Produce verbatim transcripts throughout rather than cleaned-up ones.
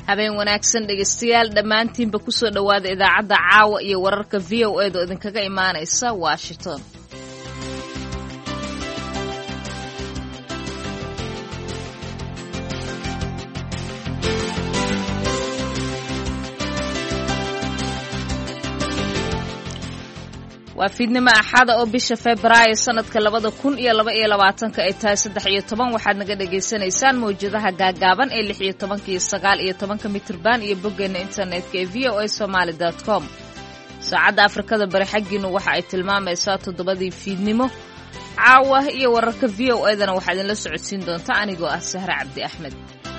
habeen wanaagsan dhegeystayaal dhammaantiinba ku soo dhowaada idaacadda caawa iyo wararka V O A da idinkaga imaanaysa Washington. waa fiidnimo axada oo bisha Febraayo sanadka labada kun iyo laba iyo labaatanka ay tahay saddex iyo toban waxaad naga dhageysanaysaan mowjadaha gaagaaban ee lix iyo toban iyo sagaal iyo toban mitirban iyo boggeena internetka ee v o a somali dot com. saacadda Afrikada bari xaggiinu waxa ay tilmaamaysaa toddobadii fiidnimo. caawa iyo wararka V O A dana waxaad idinla socodsiin doontaa anigoo ah Sahra Cabdi Axmed.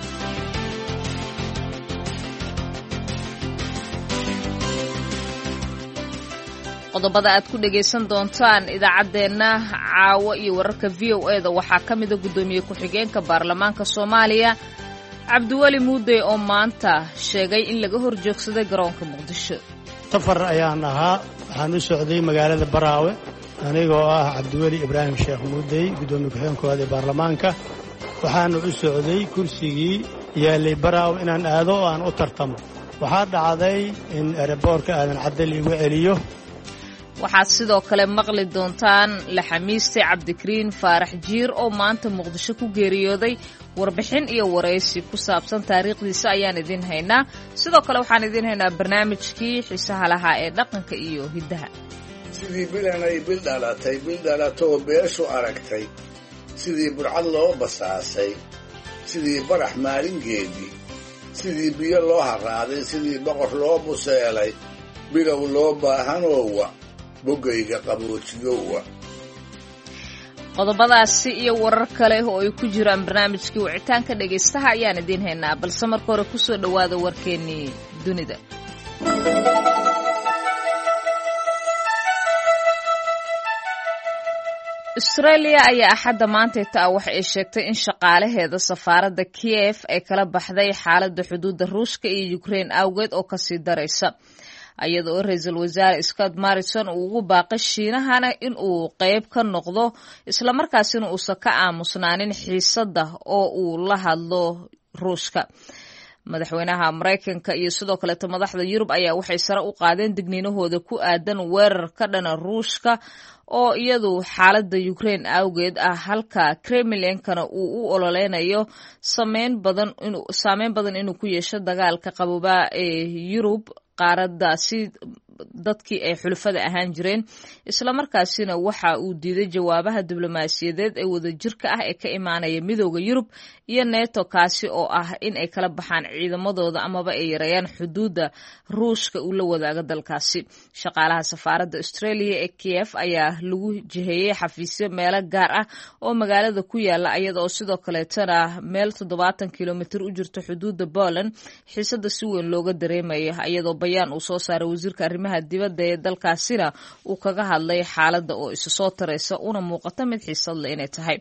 qodobada aad ku dhageysan doontaan idaacadeena caawa iyo wararka V O A da waxaa ka mid ah gudoomiye ku-xigeenka baarlamaanka Soomaaliya Cabdiweli Muuday oo maanta sheegay in laga horjoogsaday garoonka Muqdisho. safar ayaan ahaa waxaan u socday magaalada Baraawe anigoo ah Cabdiweli Ibraahim Sheekh Muuday gudoomiye ku-xigeenka baarlamaanka waxaan u socday kursigii yaalay Baraawe inaan aado oo aan u tartamo. waxaa dhacday in airportka aadan cadal igu celiyo. waxaad sidoo kale maqli doontaan la xamiistay Cabdikariin Faarax Jiir oo maanta Muqdisho ku geeriyooday. warbixin iyo wareysi ku saabsan taariikhdiisa ayaan idin haynaa. sidoo kale waxaan idin haynaa barnaamijkii xiisaha lahaa ee dhaqanka iyo hiddaha. sidii bilanay bil dhalatay bil dhalatoo beeshu aragtay, sidii burcad loo basaasay, sidii barax maalingeedii, sidii biyo loo haraaday, sidii boqor loo buseelay, bilow loo baahanoowa bogayga qaboojiyowa. qodobadaasi iyo warar kale oo ay ku jiraan barnaamijkii wicitaanka dhegaystaha ayaan idiin haynaa, balse marka hore ku soo dhowaada warkeennii dunida. Australia ayaa axadda maantayta ah waxa ay sheegtay in shaqaalaheeda safaaradda Kiev ay kala baxday xaaladda xuduudda Ruushka iyo Ukraine awgeed oo kasii daraysa, iyada oo ra'iisul wasaare Scott Morrison uu ugu baaqay Shiinahana in uu qayb ka noqdo isla markaasina uusan ka aamusnaanin xiisadda oo uu la hadlo Ruushka. madaxweynaha Mareykanka iyo sidoo kale madaxda Yurub ayaa waxay sare u qaadeen digniinahooda ku aadan weerar ka dhana Ruushka oo iyadu xaaladda Ukraine awgeed ah, halka Kremlin-kana uu u ololeynayo saameyn badan inuu saameyn badan inuu ku yeesho dagaalka qabooba ee Yurub qaaradaasi dadkii ay xulafada ahaan jireen. isla markaasina waxa uu diiday jawaabaha diblomaasiyadeed ee wadajirka ah ee ka imaanaya midowda Yurub iyo NATO kaasi oo ah in ay kala baxaan ciidamadooda amaba ay yareeyaan xuduudda Ruushka uu la wadaago dalkaasi. shaqaalaha safaaradda Australia ee Kiev ayaa lagu jiheeyay xafiisyo meelo gaar ah oo magaalada ku yaala, iyada oo sidoo kaleetana meel toddobaatan kilomitir u jirta xuduudda Poland xiisada si weyn looga dareemayo, iyadoo bayaan uu soo saaray wasiirka arrimaha dibadda ee dalkaasina uu kaga hadlay xaaladda oo isu soo taraysa una muuqata mid xiisad leh inay tahay.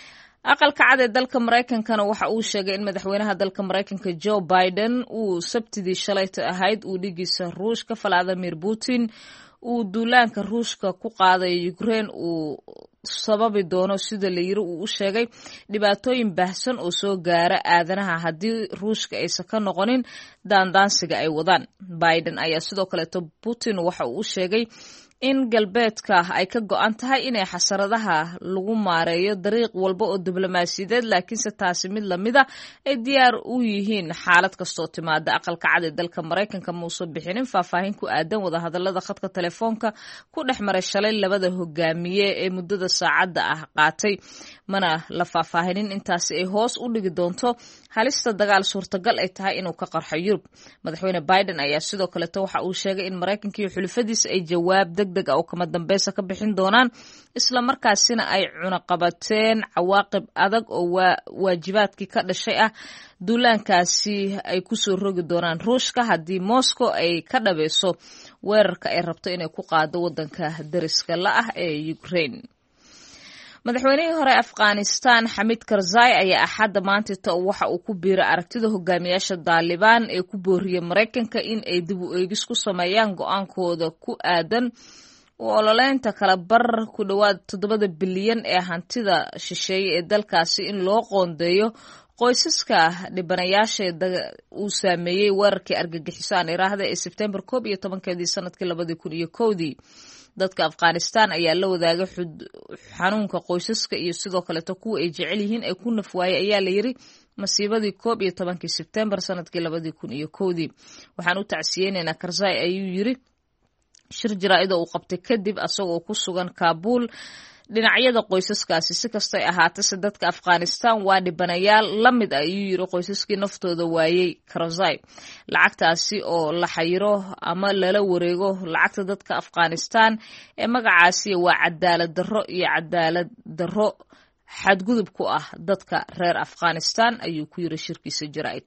aqalka cad ee dalka Mareykankana waxa uu sheegay in madaxweynaha dalka Mareykanka Joe Biden uu sabtidii shalayta ahayd uu dhigiisa Ruushka Vladimir Putin uu duulaanka Ruushka ku qaaday Ukraine uu sababi doono sida la yiri uu u sheegay dhibaatooyin baahsan oo soo gaara aadanaha haddii Ruushka aysan ka noqonin daandaansiga ay wadaan. Biden ayaa sidoo kale Putin waxa uu sheegay in galbeedka ay ka go'an tahay inay xasaradaha lagu maareeyo dariiq walba oo diblomaasiyadeed, laakiinse taasi mid lamida ay diyaar u yihiin xaalad kastoo timaada. aqalka cad ee dalka Mareykanka muusan bixinin faahfaahin ku aadan wadahadalada khadka telefoonka ku dhex maray shalay labada hogaamiye ee muddada saacadda ah qaatay, mana la faahfaahinin intaasi ay hoos u dhigi doonto halista dagaal suurtagal ay tahay inuu ka qarxo Yurub. madaxweyne Biden ayaa sidoo kale waxa uu sheegay in Mareykanka iyo xulafadiisa ay jawaab degdeg ah oo kama dambaysa ka bixin doonaan, isla markaasina ay cunaqabateen cawaaqib adag oo waajibaadkii ka dhashay ah duulaankaasi ay ku soo rogi doonaan Ruushka haddii Moscow ay ka dhabayso weerarka ay rabto inay ku qaado wadanka dariska la ah ee Ukraine. madaxweynihii hore Afghanistan Hamid Karzai ayaa axadda maanta waxa uu ku biiray aragtida hogaamiyaasha Taliban ee ku booriyay Mareykanka in ay dib u eegis ku sameeyaan go'aankooda ku aadan u ololeynta kala bar ku dhawaad toddobada bilyan ee hantida shisheeye ee dalkaasi in loo qoondeeyo qoysaska dhibanayaasha uu saameeyey weerarkii argagixiso aan iraahda ee Sebtembar koob iyo tobankeedii sanadkii labada kun iyo kowdii dadka Afghanistan ayaa la wadaagay xanuunka qoysaska iyo sidoo kale kuwa ay jecel yihiin ee ku nafwaayay ayaa la yiri masiibadii koob iyo tobankii Sebtembar sanadkii labada kun iyo kowdii waxaan u tacsiyeenaynaa Karzai ayuu yiri shir jaraa'id oo uu qabtay kadib asagoo ku sugan Kaabul dhinacyada qoysaskaasi si kastay ahaatay dadka Afghanistan waa dhibanayaal la mid ah ayuu yiri qoysaskii naftooda waayay Karzai lacagtaasi oo la xayiro ama lala wareego lacagta dadka Afghanistan ee magacaasi waa cadaalad darro iyo cadaalad darro xadgudub ku ah dadka reer Afghanistan ayuu ku yiri shirkiisa jaraa'id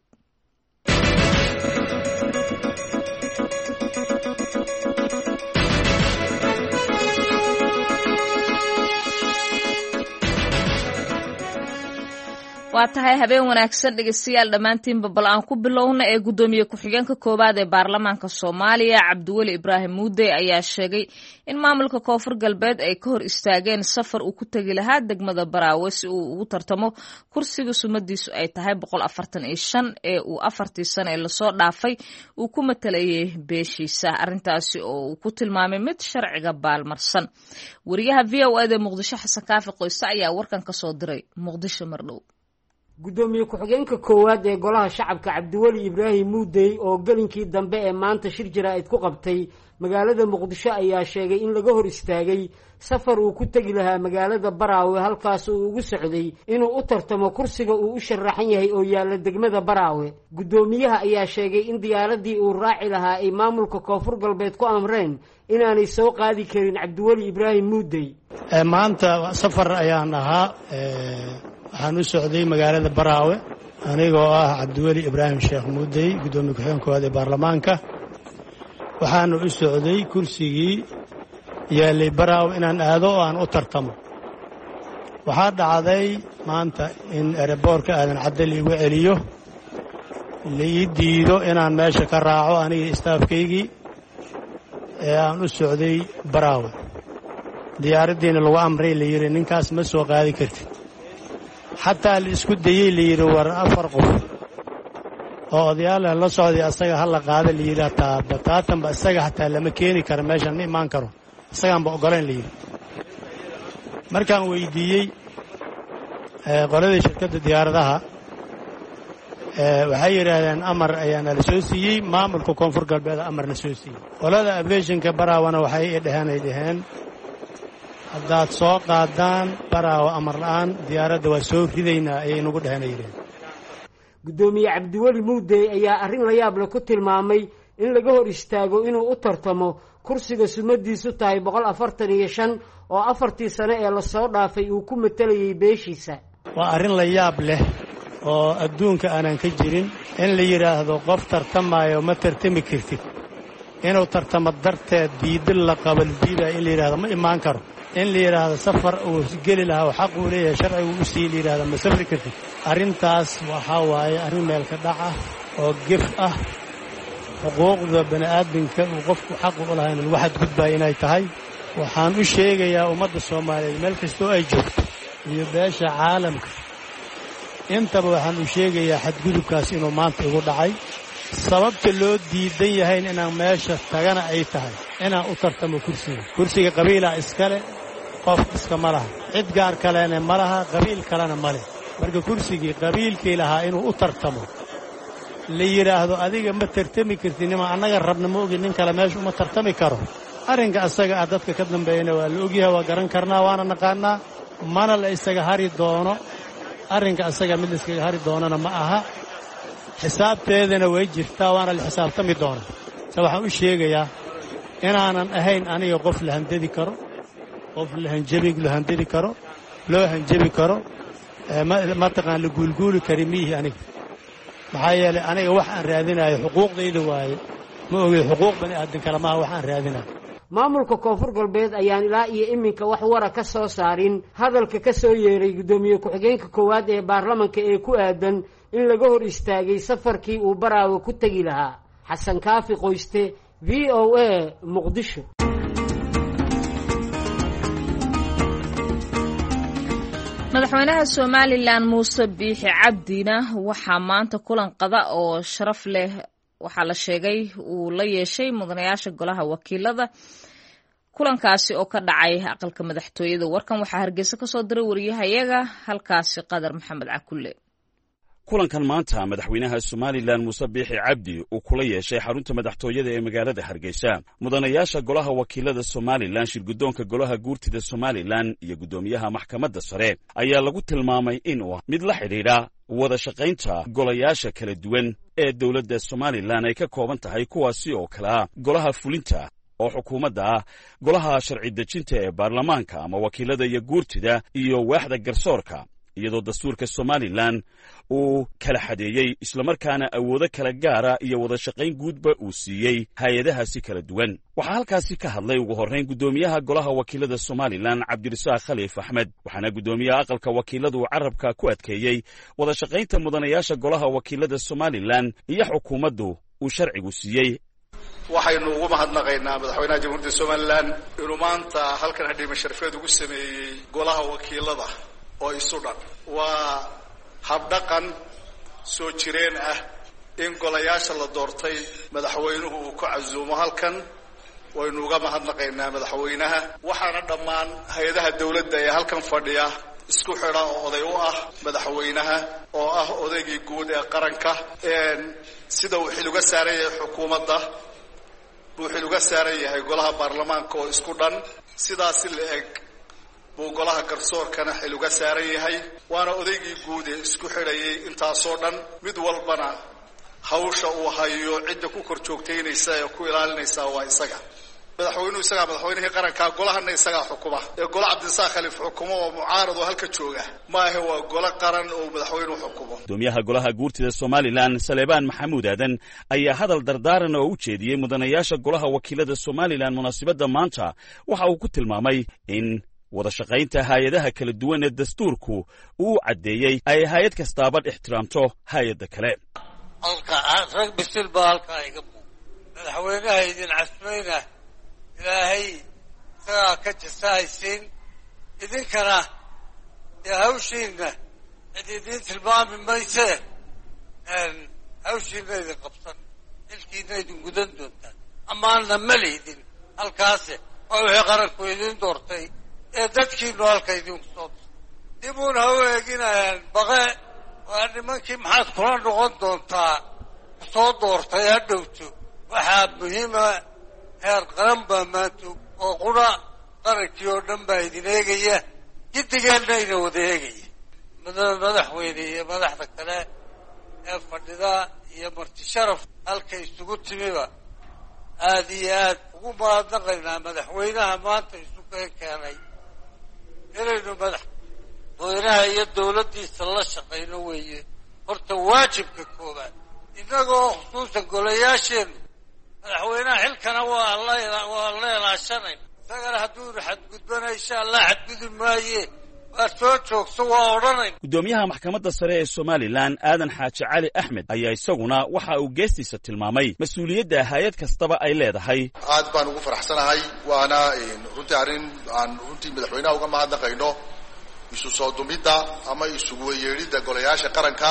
waa tahay habeen wanaagsan dhegeystayaal dhammaantiinba bal aan ku bilowna ee gudoomiye ku-xigeenka koowaad ee baarlamaanka Soomaaliya Cabdiweli Ibraahim Muude ayaa sheegay in maamulka Koonfur Galbeed ay ka hor istaageen safar uu ku tagi lahaa degmada Baraawe si uu ugu tartamo kursiga sumadiisu ay tahay boqol afartan iyo shan ee uu afartii sano ee lasoo dhaafay uu ku matalayay beeshiisa arrintaasi oo uu ku tilmaamay mid sharciga baalmarsan wariyaha V O A ee Muqdisho Xasan Kaafi Qoyste ayaa warkan ka soo diray Muqdisho mardhow gudoomiye ku-xigeenka koowaad ee golaha shacabka Cabdiweli Ibraahim Muude oo galinkii dambe ee maanta shir jaraa'id ku qabtay magaalada Muqdisho ayaa sheegay in laga hor istaagay safar uu ku tagi lahaa magaalada Baraawe halkaas uu ugu socday inuu u tartamo kursiga uu u sharaxan yahay oo yaala degmada Baraawe gudoomiyaha ayaa sheegay in diyaaradii uu raaci lahaa ay maamulka Koonfur Galbeed ku amreen inaanay soo qaadi karin Cabdiweli Ibraahim Muude ee maanta safar ayaan ahaa waxaan u socday magaalada Baraawe anigoo ah Cabdiweli Ibraahim Sheekh Muude gudoomiye ku-xigeenka koowaad ee baarlamaanka waxaan u socday kursigii yaalay Baraawe inaan aado oo aan u tartamo waxaa dhacday maanta in airportka aadan cadal igu celiyo la ii diido inaan meesha ka raaco aniga staafkaygii ee aan u socday Baraawe diyaaradiina lagu amray la yiri ninkaas ma soo qaadi kartid xataa la isku dayay la yiri war afar qof oo odayaal la socday asaga hal la qaada la yiri taa bataatan ba asaga xataa lama keeni karo meeshan ma imaan karo asaga aan ba ogolaan la yiri markaan weydiiyay ee qoladii shirkadda diyaaradaha ee waxay yiraahdeen amar ayaan la soo siiyay maamulka Koonfur Galbeed amar la soo siiyay qolada aviationka Baraawana waxay dhaheen ay dhaheen haddaad soo qaadaan Baraawe amar la'aan diyaaradda waa soo ridaynaa ayay nagu dhahanayeen gudoomiye Cabdiweli Muude ayaa arrin la yaab leh ku tilmaamay in laga hor istaago inuu u tartamo kursiga sumadiisu tahay boqol afartan iyo shan oo afartii sano ee la soo dhaafay uu ku matalayay beeshiisa waa arrin la yaab leh oo adduunka aanan ka jirin in la yiraahdo qof tartamayo ma tartami kartid inuu tartamo darteed diidil la qabal diida in la yiraahdo ma imaan karo in la yiraahdo safar uu geli lahaa xaq uu leeyahay sharcigu u sii yiraahdo ma safri kartid arrintaas waxa waaye arrin meel ka dhac ah oo gif ah xuquuqda bani'aadamka uu qofku xaq u lahayn lagu xadgudbay inay tahay waxaan u sheegayaa ummadda Soomaaliyeed meel kasta oo ay joogto iyo beesha caalamka intaba waxaan u sheegayaa xadgudubkaas inuu maanta igu dhacay sababta loo diidan yahay inaan meesha tagana ay tahay inaan u tartamo kursiga kursiga qabiila iskale qof iska malaha cid gaar kalena malaha qabiil kalena male marka kursigii qabiilkii lahaa inuu u tartamo la yiraahdo adiga ma tartami kartid nima anaga rabna ma ogin nin kale meesha uma tartami karo arrinka asaga ah dadka ka dambeeyna waa la ogyahay waa garan karnaa waana naqaanaa mana la isaga hari doono arrinka asaga mid iskaga hari doonana ma aha xisaabteedana way jirtaa waana la xisaabtami doonaa sa waxaan u sheegayaa inaanan ahayn aniga qof la handadi karo qof la hanjabi la handadi karo loo hanjabi karo ma taqaan la guulguuli kari miihi aniga maxaa yeelay aniga wax aan raadinayo xuquuqdayda waaye ma ogi xuquuq bani aadan kale maaha wax aan raadinayo maamulka Koonfur Galbeed ayaan ilaa iyo iminka wax wara ka soo saarin hadalka ka soo yeeray gudoomiye ku-xigeenka koowaad ee baarlamaanka ee ku aadan in laga hor istaagay safarkii uu Baraawe ku tagi lahaa Xasan Kaafi Qoyste V O A Muqdisho madaxweynaha Somaliland Muuse Biixi Cabdina waxaa maanta kulan qada oo sharaf leh waxaa la sheegay uu la yeeshay mudanayaasha golaha wakiilada kulankaasi oo ka dhacay aqalka madaxtooyada. Warkan waxaa Hargeysa ka soo diray wariyahayaga halkaasi Qadar Maxamed Cakulle. kulankan maanta madaxweynaha Somaliland Muuse Biixi Cabdi uu kula yeeshay xarunta madaxtooyada ee magaalada Hargeysa mudanayaasha golaha wakiilada Somaliland shirgudoonka golaha guurtida Somaliland iyo gudoomiyaha maxkamadda sare ayaa lagu tilmaamay inuu mid la xidhiidha wada shaqaynta golayaasha kala duwan ee dowladda Somaliland ay ka kooban tahay kuwaasi oo kala golaha fulinta oo xukuumadda ah golaha sharci dejinta ee baarlamaanka ama wakiilada iyo guurtida iyo waaxda garsoorka iyadoo dastuurka Somaliland uu kala xadeeyay isla markaana awoodo kala gaara iyo wada shaqayn guudba uu siiyay hay'adahaasi kala duwan. waxaa halkaasi ka hadlay ugu horreyn gudoomiyaha golaha wakiilada Somaliland Cabdirasaaq Khaliif Axmed waxaana gudoomiyaha aqalka wakiiladu carabka ku adkeeyay wada shaqaynta mudanayaasha golaha wakiilada Somaliland iyo xukuumaddu uu sharcigu siiyay. waxaynu ugu mahadnaqaynaa madaxweynaha jamhuuriyadda Somaliland inuu maanta halkan hadhiima sharafeed ugu sameeyay golaha wakiilada oo isu dhan. waa habdhaqan soo jireen ah in golayaasha la doortay madaxweynuhu uu ku casuumo halkan. waynu uga mahadnaqaynaa madaxweynaha waxaana dhammaan hay-adaha dawladda ee halkan fadhiya isku xidha oo oday u ah madaxweynaha oo ah odaygii guud ee qaranka sida uu xil uga saaran yahay xukuumadda buu xil uga saaran yahay golaha baarlamaanka oo isku dhan sidaasi la eg buu golaha garsoorkana xil uga saaran yahay waana odaygii guud ee isku xidhayay intaasoo dhan mid walbana hawsha uu hayo cidda ku kor joogtaynaysa ee ku ilaalinaysa waa isaga. madaxweynuhu isagaa madaxweynihii qaranka golahana isagaa xukuma ee golo Cabdirasaaq Khaliif xukumo oo mucaarad oo halka jooga maahe waa golo qaran oo madaxweynuhu xukumo. gudoomiyaha golaha guurtida Somaliland Saleebaan Maxamuud Aadan ayaa hadal dardaaran oo u jeediyay mudanayaasha golaha wakiilada Somaliland munaasabadda maanta waxa uu ku tilmaamay in wada shaqaynta hay'adaha kala duwan ee dastuurku uu cadeeyay ay hay'ad kastaaba ixtiraamto hay'adda kale. halka rag bisil baa halka iga buu madaxweynaha idin casmayna ilaahay isagaa ka jasaysiin idinkana dee hawshiina cid idin tilmaami mayse hawshiina idin qabsan xilkiina idin gudan doontaan amaana ma lihdin halkaase waa wixii qaranku idin doortay ee dadkiinu halka idinku soo dib uun ha u eeginayaan baqe waa nimankii maxaad kula noqon doontaa kusoo doortay ha dhowto waxaa muhiima heer qaran baa maanta oo qura qarankii oo dhan baa idin eegaya giddigeenna ina wada eegaya madaxweyne iyo madaxda kale ee fadhida iyo marti sharaf halka isugu timiba aad iyo aad ugu mahadnaqaynaa madaxweynaha maanta isu keenay inaynu madaxweynaha iyo dawladdiisa la shaqayno weeye horta waajibka koobaad innagoo khusuusan golayaasheennu madaxweynaha xilkana waa la waa la ilaashanayna isagana hadduunu xadgudbana insha allah xadgudi maaye waa soo joogso waa odhanayna. gudoomiyaha maxkamadda sare ee Somaliland Aadan Xaaji Cali Axmed ayaa isaguna waxa uu geestiisa tilmaamay mas-uuliyadda hay'ad kastaba ay leedahay. aad baan ugu faraxsanahay waana runtii arrin aan runtii madaxweynaha uga mahadnaqayno isu soo dumidda ama isugu yeedhidda golayaasha qaranka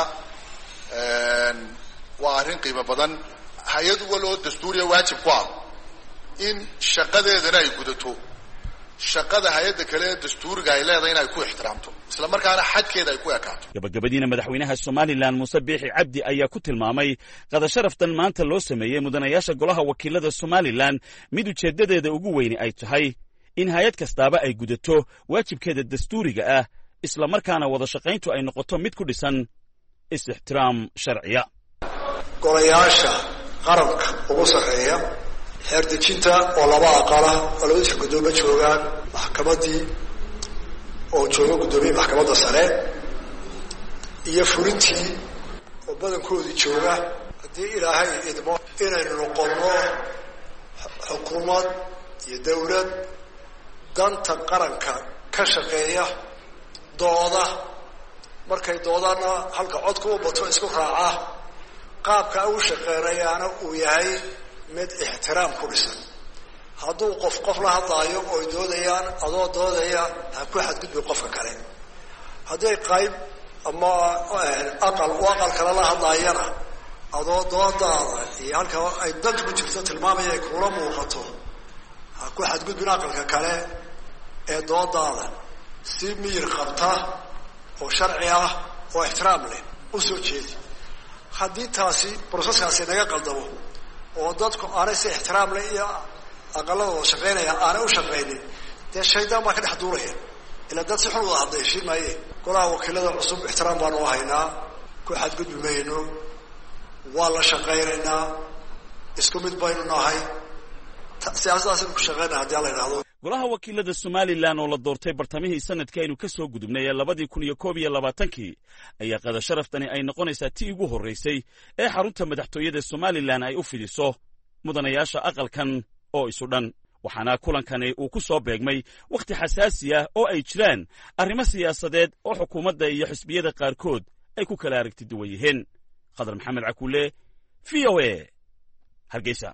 waa arrin qiimo badan. hay-ad waloo dastuuriya waajib ku ah in shaqadeedana ay gudato shaqada hay-adda kale ee dastuuriga ay leedahay in ay ku ixtiraamto isla markaana xadkeeda ay ku ekaato. gabagabadiina madaxweynaha Somaliland Muuse Biixi Cabdi ayaa ku tilmaamay qada sharaftan maanta loo sameeyey mudanayaasha golaha wakiilada Somaliland mid ujeedadeeda ugu weyni ay tahay in hay'ad kastaaba ay gudato waajibkeeda dastuuriga ah isla markaana wada shaqayntu ay noqoto mid ku dhisan is-ixtiraam sharciya. golayaasha qaranka ugu sarreeya xeer dejinta oo laba aqala oo laba shirgudoomo joogaan maxkamaddii oo jooga guddoomiye maxkamadda sare iyo fulintii oo badankoodii jooga haddii ilaahay idmo inaynu noqonno xukuumad iyo dawlad danta qaranka ka shaqeeya dooda markay doodaana halka codka u bato isku raaca qaabka u shaqeynayaana uu yahay mid ixtiraam ku dhisan. hadduu qof qof la hadlaayo oo doodayaan adoo doodaya ha ku xadgudbi qofka kale hadday qayb ama aqal u aqal kale la hadlaayana adoo doodaada iyo halka ay danta ku jirto tilmaamaya ay kula muuqato ha ku xadgudbin aqalka kale ee doodaada si miyir qabta oo sharci ah oo ixtiraam leh u soo jeedi haddii taasi broseskaasi naga qaldamo oo dadku aanay si ixtiraam leh iyo aqaladooda shaqaynaya aanay u shaqaynin dee shaydaan baa ka dhex duulaya ilaa dad si xun wada hadla heshiin maaye golaha wakiilada cusub ixtiraam baanu u haynaa ku xadgudbi mayno waa la shaqaynaynaa isku mid baynu nahay siyaasadaasaynu ku shaqaynaa haddii ala idhahdo golaha wakiilada somalilan oo la doortay bartamihii sanadkii aynu ka soo gudubnay ee labadii kun iyo koob iyo labaatankii ayaa qada sharaftani ay noqonaysaa tii ugu horraysay ee xarunta madaxtooyada somalilan ay u fidiso mudanayaasha aqalkan oo isu dhan waxaana kulankani uu ku soo beegmay wakhti xasaasi ah oo ay jiraan arrimo siyaasadeed oo xukuumadda iyo xisbiyada qaarkood ay ku kala aragti duwan yihiin khadar maxamed cakuule v o a hargeysa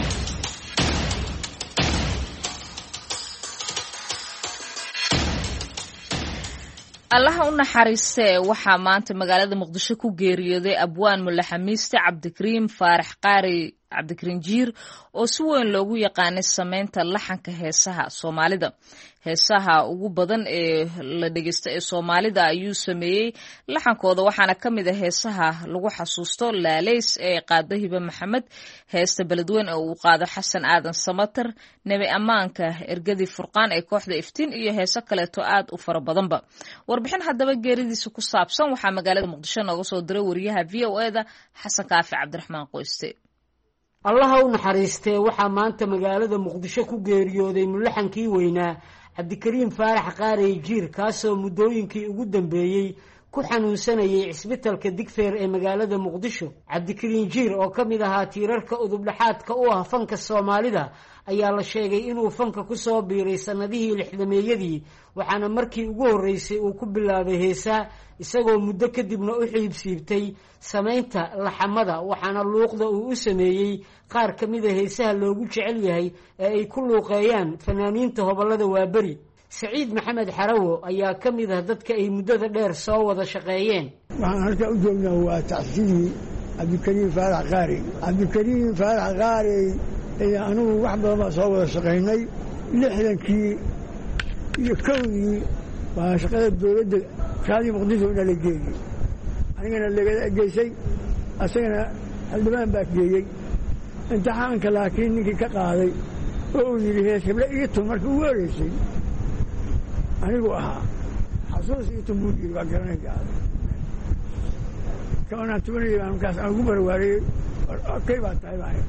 allaha u naxariistee waxaa maanta magaalada muqdisho ku geeriyooday abwaan mulaxamiiste cabdikariim faarax qaari cabdikariin jiir oo si weyn loogu yaqaanay samaynta laxanka heesaha soomaalida heesaha ugu badan ee la dhegeysta ee soomaalida ayuu sameeyey laxankooda waxaana ka mid a heesaha lagu xasuusto laaleys ee qaado hibe maxamed heesta beledweyn oo uu qaado xasan aadan samater nebi ammaanka ergadii furqaan ee kooxda iftiin iyo heeso kaleeto aad u fara badanba warbixin haddaba geeridiisa ku saabsan waxaa magaalada muqdisho nooga soo diray wariyaha v o e da xasan kaafi cabdiraxmaan qoyste allaha u naxariistee waxaa maanta magaalada muqdisho ku geeriyooday mulaxankii weynaa cabdikariim faarax qaarey jiir kaasoo muddooyinkii ugu dambeeyey ku xanuunsanayay cisbitalka digfeer ee magaalada muqdisho cabdikariin jiir oo ka mid ahaa tiirarka udubdhaxaadka u ah fanka soomaalida ayaa la sheegay inuu fanka ku soo biiray sannadihii lixdameeyadii waxaana markii ugu horreysay uu ku bilaabay heesaa isagoo muddo kadibna u xiibsiibtay samaynta laxamada waxaana luuqda uu u sameeyey qaar ka mida heesaha loogu jecel yahay ee ay ku luuqeeyaan fanaaniinta hobollada waaberi saciid maxamed xarawo ayaa ka mid ah dadka ay muddada dheer soo wada shaqeeyeen waxaan halkaa u joognaa waa tacsidii cabdikariim faarax qaari cabdikariim faarax qaari iyo anugu wax badan baa soo wada shaqaynay lixdankii iyo kowdii waa shaqada dowladda raadii muqdisho ina la geeyey anigana lagala geysay asagana xildhibaan baa geeyey imtixaanka laakiin ninkii ka qaaday oo uu yidhi hees heble ii tun markii ugu horeysay anigu ahaa xasuus ii tun buu yidhi waa garanay gaaday kaanaan tubanayay baan markaas aan ugu barwaariyey kay baa tahay baa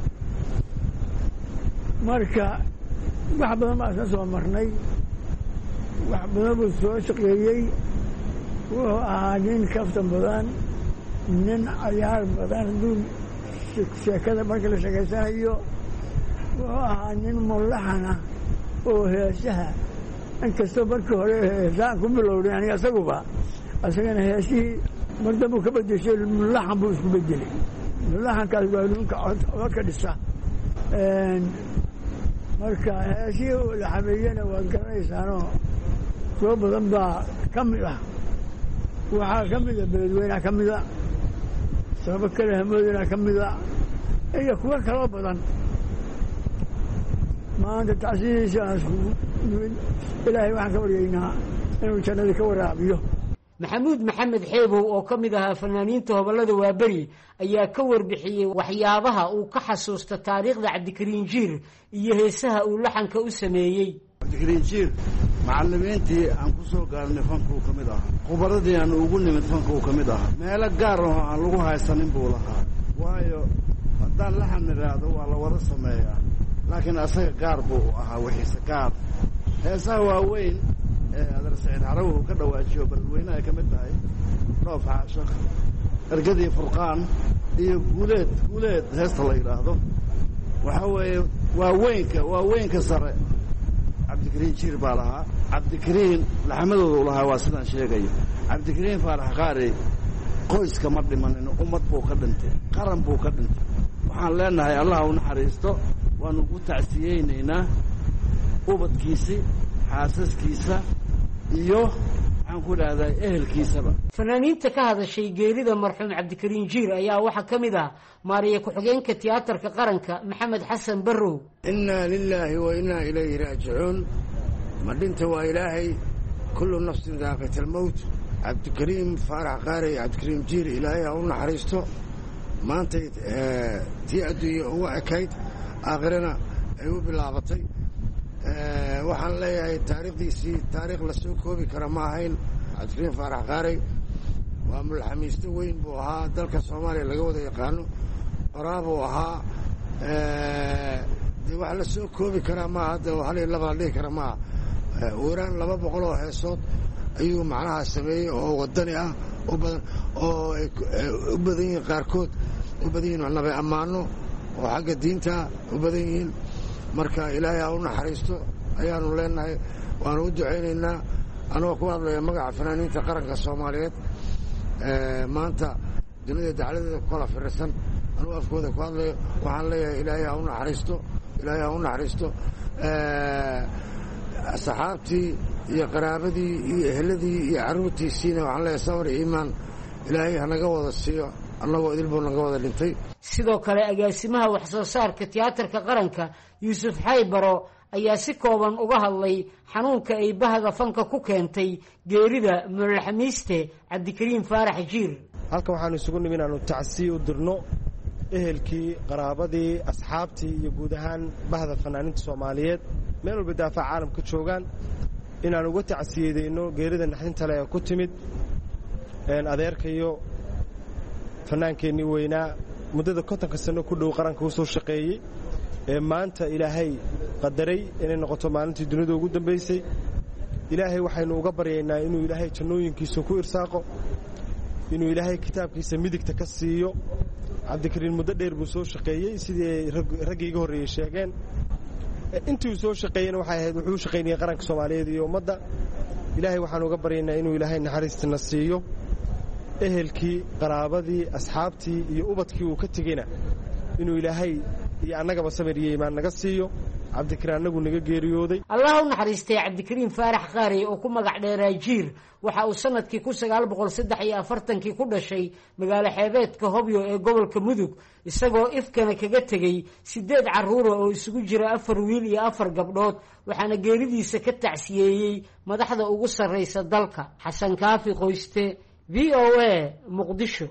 marka wax badan baa isla soo marnay wax badan buu soo shaqeeyey wuxuu ahaa nin kaftan badan nin cayaar badan hadduu sheekada marka la sheekaysanayo wuxuu ahaa nin mulaxana oo heesaha inkastoo markii hore heesaan ku bilowday aniga isaguba isagana heesihii mar dambuu ka bedeshay mulaxan buu isku bedelay mulaxankaas waa ninka codka dhisa marka heesihii uu la xameeyena waad garanaysaanoo soo badan baa ka mid ah waxaa ka mida beledweynaa ka mida sababo kale hamoodinaa ka mida iyo kuwo kaloo badan maanta tacsidiisa aan isku nimid ilaahay waxaan ka waryaynaa inuu jannadii ka waraabiyo maxamuud maxamed xeebow oo ka mid ahaa fanaaniinta hobollada waaberi ayaa ka warbixiyey waxyaabaha uu ka xasuusta taariikhda cabdikariin jiir iyo heesaha uu laxanka u sameeyey cabdikariin jiir macallimiintii aan ku soo gaarnay fanka uu ka mid ahaa khubaradii aan ugu nimid fanka uu ka mid ahaa meelo gaar ahoo aan lagu haysanin buu lahaa waayo haddaan laxan idhaahdo waa la wada sameeyaa laakiin asaga gaar buu ahaa wixiise gaar heesaha waaweyn ee adar saciid xarawi uu ka dhawaajiyo beledweyne ay ka mid tahay dhoof xaashakh ergadii furqaan iyo guuleed guuleed heesta la yidhaahdo waxa weeye waa weynka waa weynka sare cabdikariin jiir baa lahaa cabdikariin laxamadooda u lahaa waa sidaan sheegayo cabdikariin faarax qaari qoyska ma dhimanin ummad buu ka dhintay qaran buu ka dhintay waxaan leenahay allah u naxariisto waanu ku tacsiyeynaynaa ubadkiisii xaasaskiisa iyo maxaan ku idhahdaa ehelkiisaba. fanaaniinta ka hadashay geerida marxuum cabdikariin jiir ayaa waxaa ka mid ah maariye ku-xigeenka tiyaatarka qaranka maxamed xasan barrow. innaa lilaahi wa innaa ilayhi raajicuun. ma dhinta waa ilaahay, kullu nafsin daaqitalmowt. cabdikariim faarax qaarey cabdikariim jiir ilaahay ha u naxariisto. maantay tii adduunya ugu ekayd, aakhirana ay u bilaabatay. waxaan leeyahay taariikhdiisii taariikh la soo koobi kara ma ahayn. cabdikariim faarax qaarey waa mulxamiiste weyn buu ahaa, dalka soomaaliya laga wada yaqaano. qoraa buu ahaa, dee wax la soo koobi karaa maaha, hadda hal iyo laba la dhihi kara maaha. weeraan laba boqol oo heesood ayuu macnaha sameeyey oo wadani ah u badan, oo ay u badan yihiin qaarkood u badan yihiin nabi ammaano oo xagga diinta u badan yihiin. marka ilaahay ha u naxariisto ayaanu leenahay, waanu u ducaynaynaa anagoo ku hadlaya magaca fanaaniinta qaranka soomaaliyeed. maanta dunida dacladeeda ku kala firirsan anuu afkooda ku hadlayo, waxaan leeyahay ilaahay ha u naxariisto, ilaahay ha u naxariisto. saxaabtii iyo qaraabadii iyo eheladii iyo carruurtiisiina waxaan leeyahay sabr iyo iimaan ilaahay hanaga wada siiyo, annagoo idilbuu naga wada dhintay. sidoo kale agaasimaha wax soo saarka tiyaatarka qaranka yuusuf xaybaro ayaa si kooban uga hadlay xanuunka ay bahda fanka ku keentay geerida mulxamiiste cabdikariim faarax jiir. halkan waxaanu isugu nimi inaanu tacsiye u dirno ehelkii, qaraabadii, asxaabtii iyo guud ahaan bahda fanaaniinta soomaaliyeed meel walba daafaca caalamka joogaan, inaan uga tacsiyadeyno geerida naxdinta leh ee ku timid adeerkayo fannaankeennii weynaa muddada kontonka sano ku dhow qaranka u soo shaqeeyey, ee maanta ilaahay qadaray inay noqoto maalintii dunida ugu dambaysay. ilaahay waxaynu uga baryaynaa inuu ilaahay jannooyinkiisa ku irsaaqo, inuu ilaahay kitaabkiisa midigta ka siiyo. cabdikariin muddo dheer buu soo shaqeeyey sidii ay raggii iga horreeyey sheegeen. intii uu soo shaqeeyena waxay ahayd wuxuu u shaqaynayay qaranka soomaaliyeed iyo ummadda. ilaahay waxaan uga baryaynaa inuu ilaahay naxariistina siiyo. ehelkii, qaraabadii, asxaabtii iyo ubadkii uu ka tegeyna inuu ilaahay iyo annagaba samir iyo iimaan naga siiyo. cabdikariin annagu naga geeriyooday. allah u naxariistay cabdikariim faarax qaarey oo ku magac dheeraa jiir waxa uu sanadkii kun sagaal boqol saddex iyo afartankii ku dhashay magaalo xeebeedka hobyo ee gobolka mudug, isagoo ifkana kaga tegey siddeed carruura oo isugu jira afar wiil iyo afar gabdhood, waxaana geeridiisa ka tacsiyeeyey madaxda ugu sarraysa dalka. xasan kaafi qoyste, v o a, muqdisho.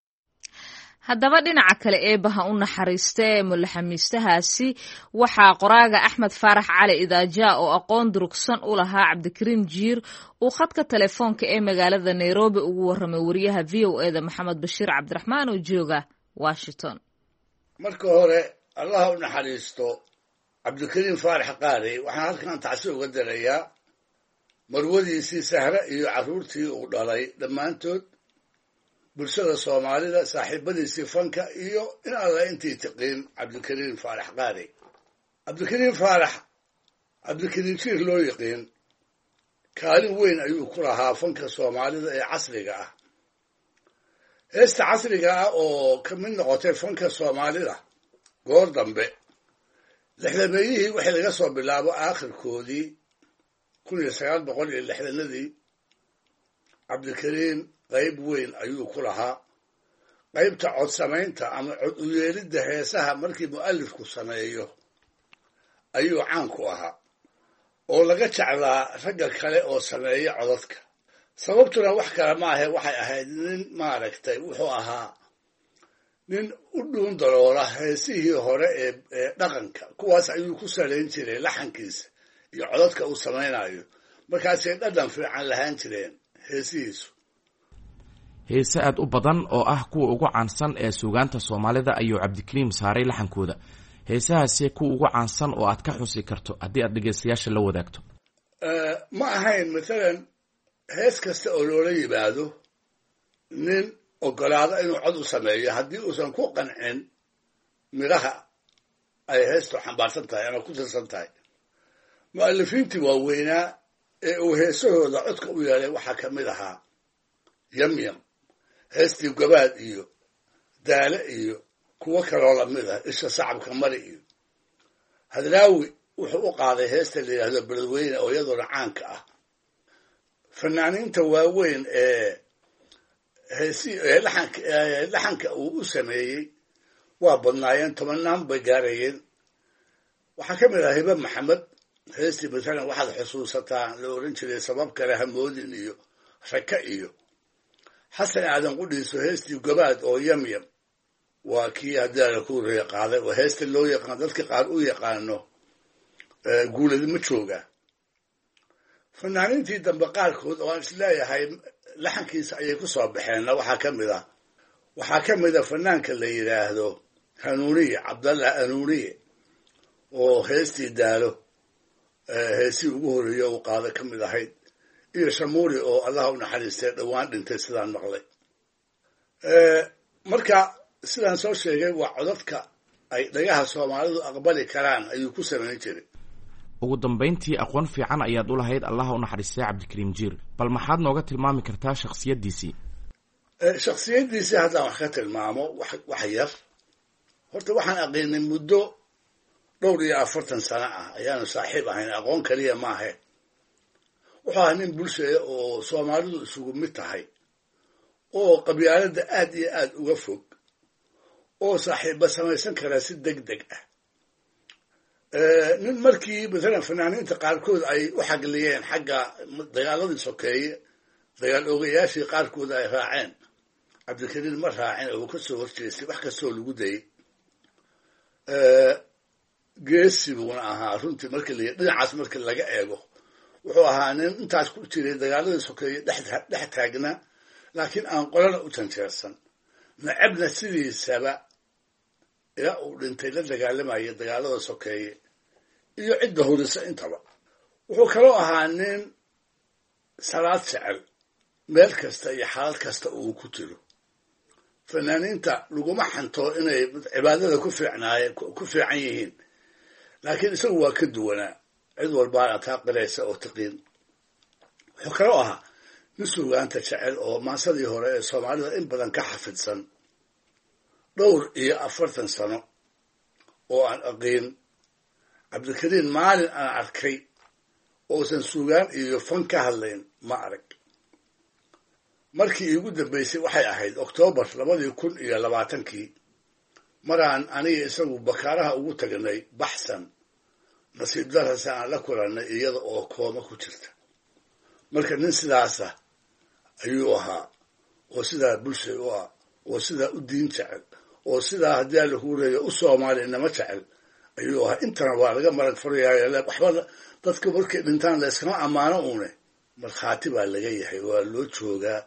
haddaba dhinaca kale eebaha u naxariista ee mulxamiistahaasi waxaa qoraaga axmed faarax cali idaaja oo aqoon durugsan u lahaa cabdikariim jiir uu khadka telefoonka ee magaalada nairobi ugu warramay wariyaha v o e da maxamed bashiir cabdiraxmaan oo jooga washington. marka hore allaha u naxariisto cabdikariim faarax qaarey. waxaan halkan tacsi uga darayaa marwadiisii sahre iyo carruurtii uu dhalay dhammaantood, bulshada soomaalida, saaxiibadiisii fanka iyo in alla intii tiqiin cabdikariim faarax qaarey. cabdikariim faarax cabdikariim jiir loo yiqiin kaalin weyn ayuu ku lahaa fanka soomaalida ee casriga ah. heesta casriga ah oo ka mid noqotay fanka soomaalida goor dambe lixdameeyihii waxay laga soo bilaabo aakhirkoodii kun iyo sagaal boqol iyo lixdanadii. cabdikariim qayb weyn ayuu ku lahaa. qaybta cod samaynta ama cod u yeelidda heesaha markii mu'alifku sameeyo ayuu caan ku ahaa, oo laga jeclaa ragga kale oo sameeya codadka. sababtuna wax kale maahe waxay ahayd nin maaragtay wuxuu ahaa nin u dhuun daloola heesihii hore ee ee dhaqanka, kuwaas ayuu ku salayn jiray laxankiisa iyo codadka uu samaynayo, markaasay dhadhan fiican lahaan jireen heesihiisu. heese aad u badan oo ah kuwa ugu caansan ee suugaanta soomaalida ayuu cabdikariim saaray laxankooda. heesahaasi kuwa ugu caansan oo aad ka xusi karto haddii aad dhegaystayaasha la wadaagto? ma ahayn maalan hees kasta oo loola yimaado nin ogolaado inuu cod u sameeyo haddii uusan ku qancin midhaha ay heestu xambaarsan tahay ama ku tirsan tahay. mu'alifiintii waaweynaa ee uu heesahooda codka u yeelay waxaa ka mid ahaa yamyam, heestii gabaad iyo daale iyo kuwo kaloo lamid ah, isha sacabka mari iyo hadraawi wuxuu u qaaday heesta la yidhaahdo beledweyne oo iyadoona caanka ah. fanaaniinta waaweyn ee heesi ee laxanka laxanka uu u sameeyey waa badnaayeen tobanaan bay gaarayeen waxaa ka mid ah hiba maxamed heestii matalan waxaad xusuusataa la oran jiray sabab kale hamoodin iyo raka iyo xasan aadan qudhiiso heestii gobaad oo yamyam waa kii haddaala ku reey qaaday oo heesta loo yaqaan dadka qaar u yaqaano guulad ma jooga fanaaniintii dambe qaarkood oo aan isleeyahay laxankiisa ayay ku soo baxeenna waxaa ka mid ah waxaa ka mid a fanaanka la yidhaahdo hanuuniye cabdallah hanuuniye oo heestii daalo heesii ugu horreeye uu qaada ka mid ahayd iyo shamuuri oo allaha u naxariistay dhowaan dhintay sidaan maqlay marka sidaan soo sheegay waa codadka ay dhagaha soomaalidu aqbali karaan ayuu ku samayn jiray ugu dambayntii aqoon fiican ayaad u lahayd allaha u naxariistay cabdikariim jiir bal maxaad nooga tilmaami kartaa shakhsiyaddiisii shakhsiyaddiisii haddaan wax ka tilmaamo wax wax yar horta waxaan aqaynay muddo dhowr iyo afartan sano ah ayaanu saaxiib ahayn aqoon kaliya maahe wuxuu ahaa nin bulshaya oo soomaalidu isugu mid tahay oo qabyaaladda aad iyo aad uga fog oo saaxiibba samaysan karaa si deg deg ah nin markii matalan fanaaniinta qaarkood ay u xagliyeen xagga dagaaladii sokeeye dagaal oogayaashii qaarkood ay raaceen cabdikariim ma raacin oo ka soo horjeestay wax kastoo lagu dayay geesi buuna ahaa runtii markii la dhinacaas markii laga eego wuxuu ahaa nin intaas ku jiray dagaaladii sokeeye dhex dhex taagnaa laakiin aan qolana u janjeersan nacabna sidiisaba ilaa uu dhintay la dagaalamayay dagaalada sokeeye iyo cidda horisa intaba wuxuu kaloo ahaa nin salaad jecel meel kasta iyo xaalad kasta uu ku jiro fanaaniinta laguma xanto inay cibaadada ku fiicnaayeen ku fiican yihiin laakiin isagu waa ka duwanaa cid walbaana taa qiraysa oo taqiin wuxuu kaloo ahaa nin suugaanta jecel oo maasadii hore ee soomaalida in badan ka xafidsan dhowr iyo afartan sano oo aan aqiin cabdikariim maalin aan arkay oosan suugaan iyo fan ka hadlayn ma arag markii iigu dambaysay waxay ahayd oktoobar labadii kun iyo labaatankii maraan aniga isagu bakaaraha ugu tagnay baxsan nasiib darase aan la kulannay iyada oo kooma ku jirta marka nin sidaasa ayuu ahaa oo sidaa bulshay u ah oo sidaa u diin jecel oo sidaa haddii alla kuu reeyo u soomaalinama jecel ayuu ahaa intana waa laga marag furayaayo waxba dadka markay dhintaan layskama ammaano uune markhaati baa laga yahay waa loo joogaa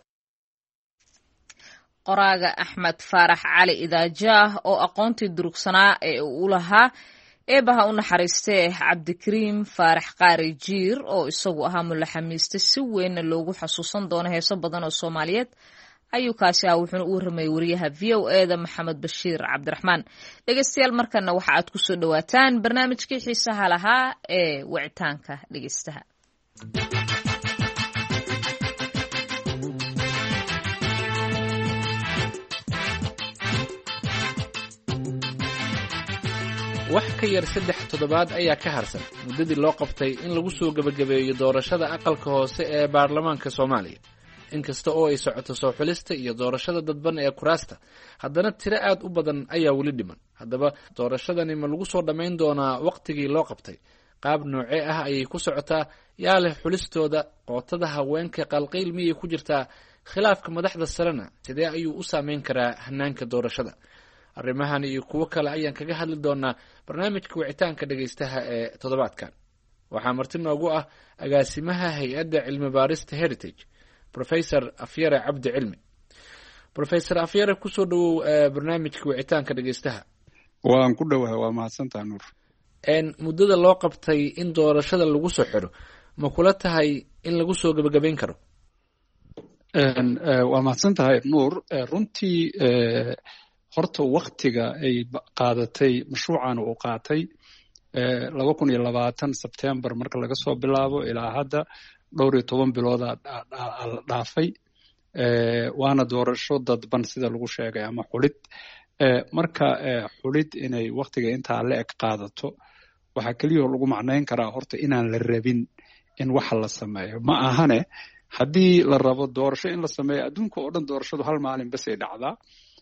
qoraaga axmed faarax cali idaajaah oo aqoontii durugsanaa ee uu lahaa eebaha u naxariistee cabdikariim faarax qaari jiir oo isagu ahaa mulaxamiiste si weynna loogu xasuusan doono heeso badan oo soomaaliyeed ayuu kaasi ah wuxuuna u warramayay wariyaha v o eda maxamed bashiir cabdiraxmaan dhegeystayaal markana waxa aad kusoo dhawaataan barnaamijkii xiisaha lahaa ee wicitaanka dhegeystaha wax ka yar saddex toddobaad ayaa ka harsan muddadii loo qabtay in lagu soo gebagabeeyo doorashada aqalka hoose ee baarlamaanka soomaaliya inkasta oo ay socoto soo xulista iyo doorashada dadban ee kuraasta haddana tiro aad u badan ayaa weli dhiman haddaba doorashadani ma lagu soo dhammayn doonaa waqtigii loo qabtay qaab noocee ah ayay ku socotaa yaa leh xulistooda qootada haweenka qalqayl miyay ku jirtaa khilaafka madaxda sarena sidee ayuu u saameyn karaa hanaanka doorashada arrimahan iyo kuwo kale ayaan kaga hadli doonaa barnaamijka wicitaanka dhegeystaha ee toddobaadkan waxaa marti noogu ah agaasimaha hay-adda cilmi baarista heritage professor afyare cabdi cilmi professor afyare kusoo dhawow barnaamijka wicitaanka dhegeystaha waan ku dhowahay waa mahadsantaha nuur muddada loo qabtay in doorashada lagu soo xiro ma kula tahay in lagu soo gebagabayn karo waa mahadsan tahay nuur runtii horta waktiga ay qaadatay mashruucan uu qaatay laba kun iyo labaatan sebtembar marka laga soo bilaabo ilaa hadda dhowr iyo toban bilooda la dhaafay waana doorasho dadban sida lagu sheegay ama xulid marka xulid inay waktiga intaa la eg qaadato waxaa keliyao lagu macnayn karaa horta inaan la rabin in waxa la sameeyo ma ahane haddii la rabo doorasho in la sameeyo adduunka oo dhan doorashadu hal maalin basay dhacdaa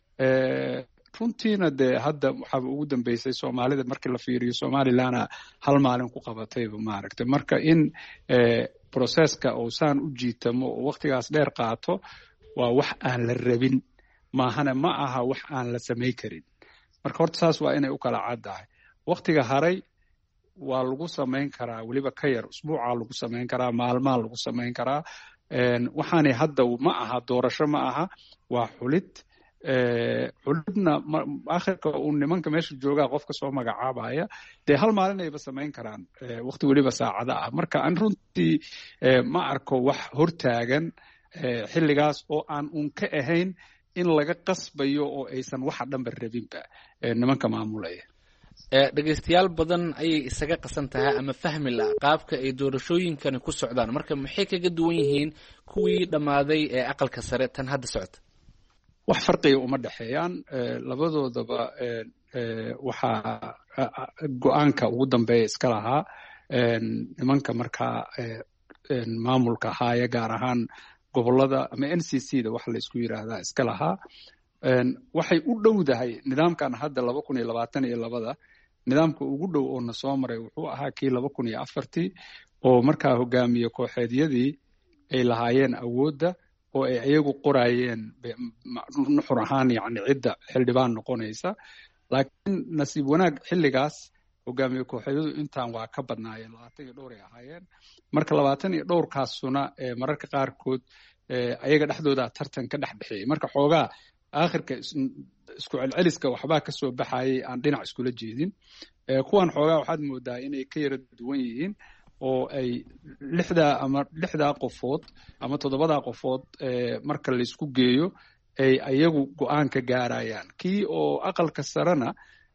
runtiina dee hadda waxaaba ugu dambeysay soomaalida markii la fiiriyo somalilandna hal maalin ku qabatayba maaragtay marka in processka uu saan u jiitamo oo waqtigaas dheer qaato waa wax aan la rabin maahana ma aha wax aan la samay karin marka horta saas waa inay u kala caddahay waqtiga haray waa lagu samayn karaa weliba ka yar usbuucaa lagu samayn karaa maalmaa lagu samayn karaa waxaanay hadda ma aha doorasho ma aha waa xulid xulidna akhirka uu nimanka meesha joogaa qofka soo magacaabaya dee hal maalin ayba samayn karaan waqti weliba saacada ah marka aan runtii ma arko wax hortaagan xilligaas oo aan un ka ahayn in laga qasbayo oo aysan waxa dhanba rabinba nimanka maamulaya dhegaystayaal badan ayay isaga qasan tahay ama fahmi la qaabka ay doorashooyinkani ku socdaan marka maxay kaga duwan yihiin kuwii dhammaaday ee aqalka sare tan hadda socota wax farqiga uma dhexeeyaan labadoodaba waxaa go-aanka ugu dambeeya iska lahaa nimanka markaa maamulka ahaaya gaar ahaan gobolada ama n c c da waxa la isku yiraahdaa iska lahaa waxay u dhowdahay nidaamkan hadda laba kun iyo labaatan iyo labada nidaamka ugu dhow oo na soo maray wuxuu ahaa kii laba kun iyo afartii oo markaa hogaamiye kooxeedyadii ay lahaayeen awoodda oo ay iyagu qoraayeen nuxur ahaan yani cidda xildhibaan noqonaysa laakiin nasiib wanaag xilligaas hogaamiye kooxeedyadu intaan waa ka badnaayeen labaatan iyo dhowr ay ahaayeen marka labaatan iyo dhowrkaasuna mararka qaarkood ayaga dhexdooda tartan ka dhex bixiyey marka xoogaa aakhirka isku celceliska waxbaa ka soo baxayay aan dhinac iskula jeedin kuwan xoogaa waxaad moodaa inay ka yara duwan yihiin oo ay lixdaa ama lixdaa qofood ama toddobadaa qofood marka la isku geeyo ay ayagu go-aan ka gaarayaan kii oo aqalka sarena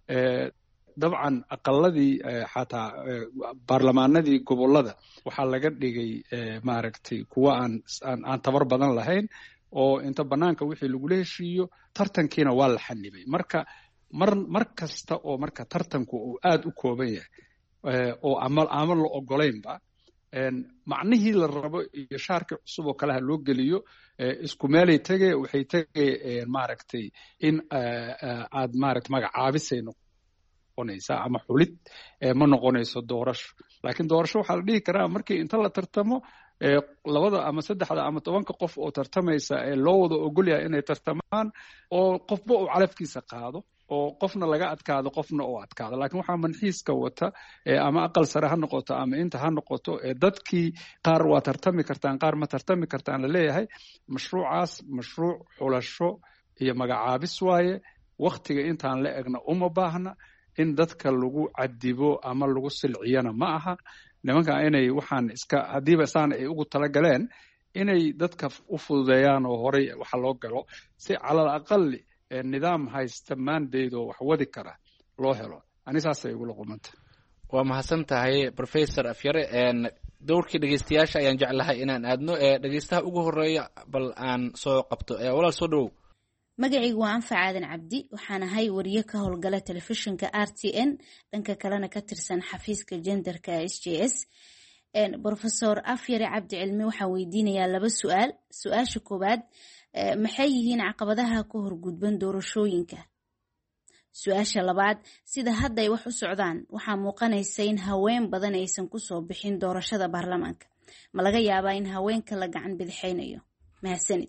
dabcan aqaladii xataa baarlamaanadii gobolada waxaa laga dhigay maaragtay kuwa aan aan tabar badan lahayn oo inta banaanka wixii lagula heshiiyo tartankiina waa la xanibay marka mar mar kasta oo marka tartanku uu aad u kooban yahay oo ama ama la ogolaynba macnihii la rabo iyo shaarkii cusub oo kaleha loo geliyo isku meelay tege waxay tege maaragtay in aad maaragta magacaabisay noqonaysaa ama xulid ma noqonayso doorasho laakiin doorasho waxaa la dhihi karaa markii inta la tartamo labada ama saddexda ama tobanka qof oo tartamaysa ee loo wada ogol yahay inay tartamaan oo qofba uu calafkiisa qaado oo qofna laga adkaado qofna oo adkaado laakiin waxaa manxiiska wata ama aqal sare ha noqoto ama inta ha noqoto dadkii qaar waa tartami kartaan qaar ma tartami kartaan la leeyahay mashruucaas mashruuc xulasho iyo magacaabis waaye waktiga intaan la egna uma baahna in dadka lagu cadibo ama lagu silciyana ma aha nimanka inay waxaan iska haddiiba saan ay ugu talagaleen inay dadka u fududeeyaan oo horey waxa loo galo si calal aqali nidaam haysta mandate oo wax wadi kara loo helo ani saasay igula qumanta waa mahadsan tahay professor afyare dowrkii dhegeystayaasha ayaan jeclahay inaan aadno ee dhegeystaha ugu horeeya bal aan soo qabto walaal soo dhowow magacaygu waa anfac aadan cabdi waxaan ahay wariye ka howlgala telefishinka r t n dhanka kalena ka tirsan xafiiska genderka s j s professor afyare cabdi cilmi waxaan weydiinayaa laba su-aal su-aasha koowaad maxay yihiin caqabadaha ka horgudban doorashooyinka su-aasha labaad sida hadda ay wax u socdaan waxaa muuqanaysa in haween badan aysan kusoo bixin doorashada baarlamaanka ma laga yaabaa in haweenka la gacan bidixaynayo mahadsanid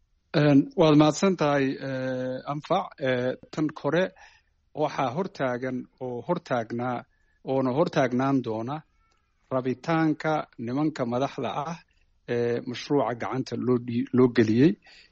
waad mahadsan tahay anfac tan kore waxaa hortaagan oo hortaagnaa oona hortaagnaan doona rabitaanka nimanka madaxda ah ee mashruuca gacanta loo loo geliyey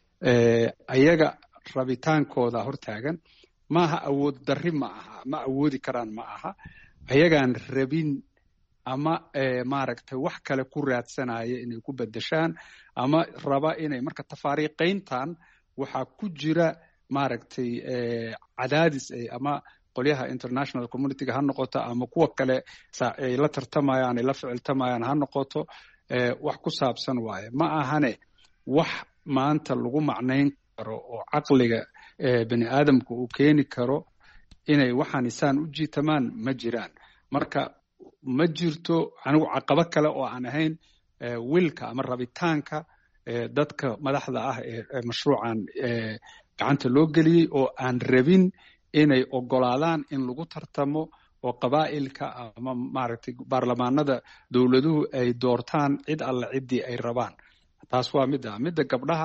ayaga rabitaankooda hortaagan maaha awood darri ma aha ma awoodi karaan ma aha ayagaan rabin ama maaragtay wax kale ku raadsanaya inay ku bedeshaan ama raba inay marka tafaariiqayntan waxaa ku jira maaragtay cadaadis ay ama qolyaha international communityga ha noqoto ama kuwa kale ay la tartamayaan ay la ficiltamayaan ha noqoto wax ku saabsan waaye ma ahane wax maanta lagu macnayn karo oo caqliga bani aadamka uu keeni karo inay waxaan isaan u jiitamaan ma jiraan marka ma jirto anigu caqabo kale oo aan ahayn wilka ama rabitaanka dadka madaxda ah ee mashruucan gacanta loo geliyey oo aan rabin inay ogolaadaan in lagu tartamo oo qabaa'ilka ama maaragtay baarlamaanada dowladuhu ay doortaan cid alle ciddii ay rabaan. taas waa midda midda gabdhaha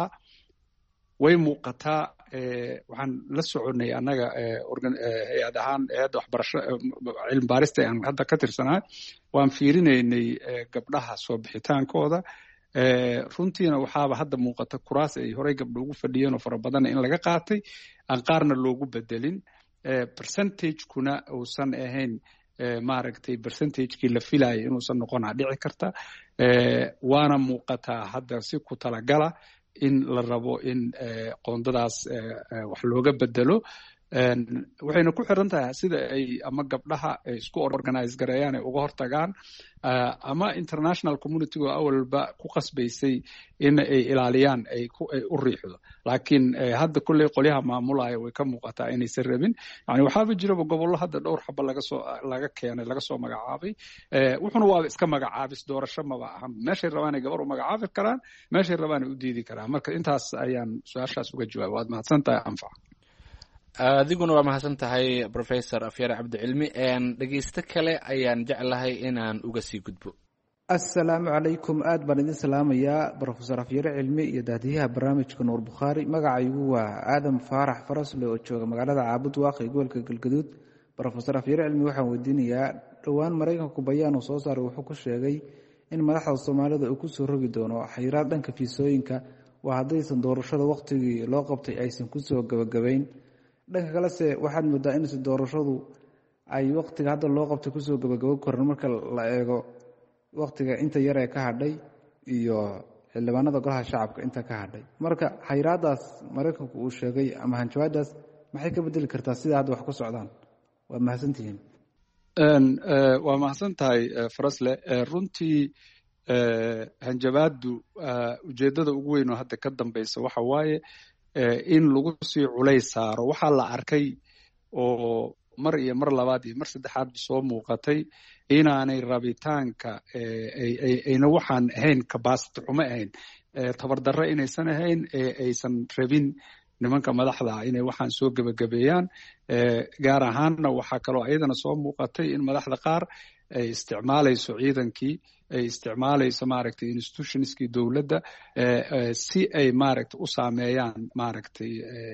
way muuqataa. waxaan la soconay annaga hay-ad ahaan hay-adda waxbarasho cilmi baarista aan hadda ka tirsanahay waan fiirinaynay gabdhaha soo bixitaankooda. runtiina waxaaba hadda muuqata kuraas ay horey gabdho ugu fadhiyeen oo fara badan in laga qaatay aan qaarna loogu bedelin. percentage-kuna uusan ahayn maaragtay percentage-kii la filayay inuusan noqonaa dhici karta. waana muuqataa hadda si ku talagala in la rabo in qoondadaas wax looga bedelo. waxayna ku xiran tahay sida ay ama gabdhaha ay isku organize gareeyaan ay uga hortagaan ama international community oo awalba ku qasbaysay in ay ilaaliyaan ay u riixdo. laakiin hadda kulley qolyaha maamulaya way ka muuqataa inaysan rabin. yani waxaaba jiraba gobollo hadda dhowr xaba laga soo laga keenay laga soo magacaabay. wuxuna waaba iska magacaabis doorasho maba ahan. meeshay rabaan ay gabar u magacaabi karaan, meeshay rabaan ay u diidi karaan. marka intaas ayaan su-aashaas uga jawaaba. waad mahadsan tahay anfac. adiguna waa mahadsan tahay professor afyare cabdicilmi. dhegeysto kale ayaan jeclahay inaan uga sii gudbo. assalaamu calaykum. aad baan idin salaamayaa professor afyare cilmi iyo daadiyaha barnaamijka nuur bukhaari. magacaygu waa aadam faarax farasle oo jooga magaalada caabud waaqi gobolka galgaduud. professor afyare cilmi waxaan weydiinayaa, dhowaan maraykanku bayaan uu soo saaray wuxuu ku sheegay in madaxda soomaalida uu kusoo rogi doono xayiraad dhanka fiisooyinka waa haddaysan doorashada waqtigii loo qabtay aysan kusoo gabagabayn. dhanka kalese waxaad moodaa inaysan doorashadu ay waqtiga hadda loo qabtay kusoo gabagabo koran marka la eego waqtiga inta yar ee ka hadhay iyo xildhibaanada golaha shacabka inta ka hadhay. marka xayiraadaas maraykanku uu sheegay ama hanjawaadaas maxay ka bedeli kartaa sida hadda wax ku socdaan? waa mahadsantihiin. waa mahadsan tahay farasle. runtii hanjabaadu ujeedada ugu weyn oo hadda ka dambeysa waxa waaye in lagu sii culays saaro. waxaa la arkay oo mar iyo mar labaad iyo mar saddexaad soo muuqatay inaanay rabitaanka ayna waxaan ahayn capacity xumo ahayn, tabardarro inaysan ahayn, aysan rabin nimanka madaxda inay waxaan soo gebagabeeyaan. gaar ahaanna waxaa kaloo ayadana soo muuqatay in madaxda qaar ay isticmaalayso ciidankii, ay isticmaalayso maaragtay institutionskii dowladda si ay maaragtay u saameeyaan maaragtay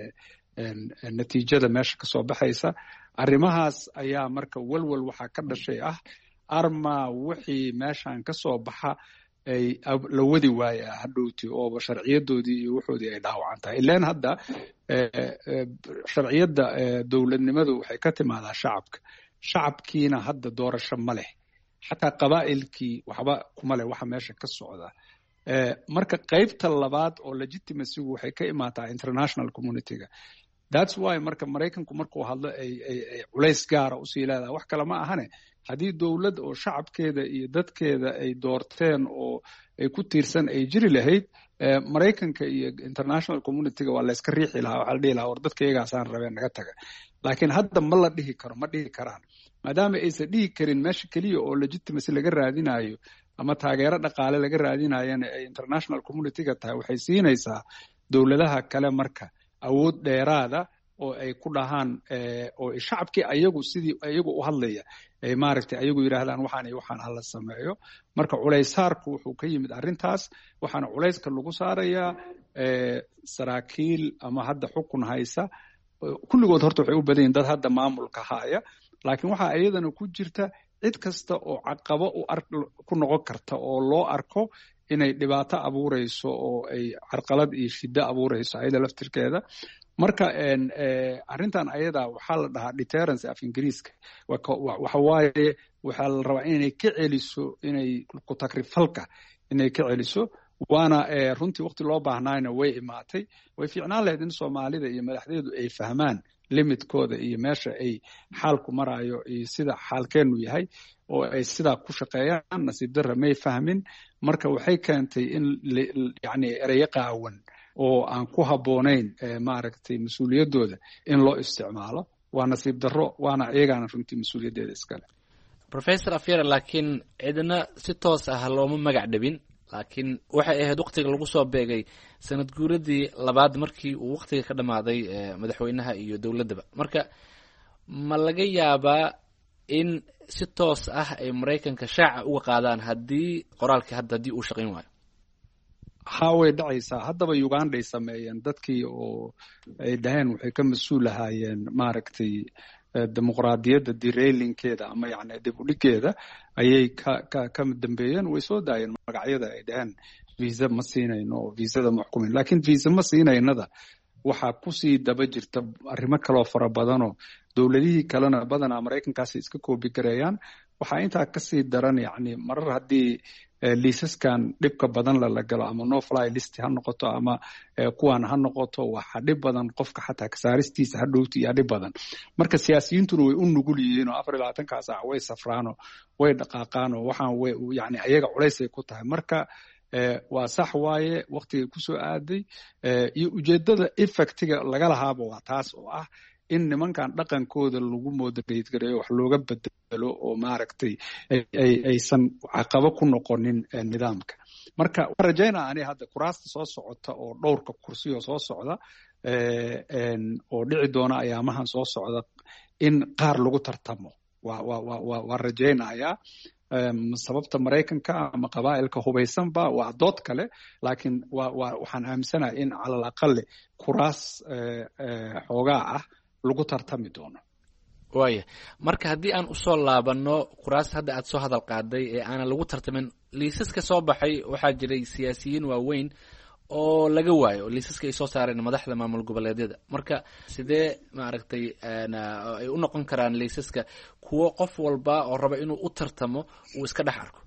natiijada meesha ka soo baxaysa. arrimahaas ayaa marka walwal waxaa ka dhashay ah arma wixii meeshan ka soo baxa ay la wadi waaya hadhowti ooba sharciyadoodii iyo waxoodii ay dhaawacan tahay. ilaan hadda sharciyadda dowladnimadu waxay ka timaadaa shacabka. shacabkiina hadda doorasho ma leh, xataa qabaa'ilkii waxba kuma leh waxa meesha ka socda. marka qaybta labaad oo legitimacygu waxay ka imaataa international community-ga. that's why marka maraykanku markuu hadlo ay culays gaara usii leedahay. wax kale ma ahane haddii dowlad oo shacabkeeda iyo dadkeeda ay doorteen oo ay ku tiirsan ay jiri lahayd, maraykanka iyo international community-ga waa layska riixi lahaa. waxaa la dhihi lahaa war dadka iyagaasaan rabeen naga taga. laakiin hadda ma la dhihi karo, ma dhihi karaan. maadaama aysan dhihi karin meesha keliya oo legitimacy laga raadinayo ama taageero dhaqaale laga raadinayana ay international community-ga tahay, waxay siinaysaa dowladaha kale marka awood dheeraada oo ay ku dhahaan oo shacabkii ayagu sidii ayagu u hadlaya ay maaragtay ayagu yidhaahdaan waxaan iyo waxaan hala sameeyo. marka culaysaarku wuxuu ka yimid arrintaas. waxaana culayska lagu saarayaa saraakiil ama hadda xukun haysa. kulligood horta waxay u badan yihin dad hadda maamulka haya, laakiin waxaa iyadana ku jirta cid kasta oo caqabo ku noqon karta oo loo arko inay dhibaato abuureyso oo ay carqalad iyo shiddo abuureyso ayada laftirkeeda. marka arrintan ayada waxaa la dhahaa deterrence af ingiriiska. waxa waaye waxaa la rabaa inay ka celiso inay ku takrifalka inay ka celiso. waana runtii waqti loo baahnaayna way imaatay. way fiicnaan lahayd in soomaalida iyo madaxdeedu ay fahmaan limitkooda iyo meesha ay xaalku maraayo iyo sida xaalkeenu yahay oo ay sidaa ku shaqeeyaan. nasiib darra may fahmin. marka waxay keentay in yani ereyo qaawan oo aan ku habboonayn maaragtay mas-uuliyaddooda in loo isticmaalo. waa nasiib darro, waana iyagaana runtii mas-uuliyaddeeda iskale. professor afyare, laakiin cidna si toos ah looma magac dhabin, laakiin waxay ahayd waqtiga lagu soo beegay sanad guuradii labaad markii uu waqtiga ka dhammaaday madaxweynaha iyo dowladdaba marka ma laga yaabaa in si toos ah ay maraykanka shaaca uga qaadaan haddii qoraalkii hadda haddii uu shaqayn waayo? ha way dhacaysaa. haddaba Uganda ay sameeyeen dadkii oo ay dhaheen waxay ka mas-uul ahaayeen maaragtay dimuqraadiyadda derailinkeeda ama yani dib u dhigeeda ayay ka ka ka dambeeyeen. way soo daayeen magacyada ay dhaheen visa ma siinayno oo visada ma xukumin, laakiin visa ma siinaynada waxaa kusii daba jirta arrimo kaloo fara badanoo dowladihii kalena badanaa maraykankaasi iska koobi gareeyaan. waxaa intaa kasii daran yani marar haddii liisaskan dhibka badan lala galo ama no fly list ha noqoto ama kuwan ha noqoto waxa dhib badan qofka xataa kasaaristiisa ha dhowti iyo dhib badan. marka siyaasiyiintuna way u nugul yihiin oo afar iyo labaatanka saac way safraano way dhaqaaqaan oo waxaan way yani ayaga culays ay ku tahay. marka waa sax waaye waqtigay kusoo aaday iyo ujeedada effectiga laga lahaaba waa taas oo ah in nimankan dhaqankooda lagu moderate gareeyo wax looga bedelo oo maaragtay aysan caqabo ku noqonin nidaamka. marka waan rajaynaa ani hadda kuraasta soo socota oo dhowrka kursi oo soo socda oo dhici doona ayaamahan soo socda in qaar lagu tartamo waa rajaynayaa. sababta maraykanka ama qabaa'ilka hubaysanba waa dood kale, laakiin waxaan aaminsanahay in calal aqale kuraas xoogaa ah lagu tartami doono. waaya marka haddii aan usoo laabano kuraas hadda aad soo hadal qaaday ee aanan lagu tartamin, liisaska soo baxay waxaa jiray siyaasiyiin waaweyn oo laga waayo liisaska ay soo saareen madaxda maamul goboleedyada. marka sidee maaragtay ay u noqon karaan liisaska kuwo qof walba oo raba inuu u tartamo uu iska dhex arko?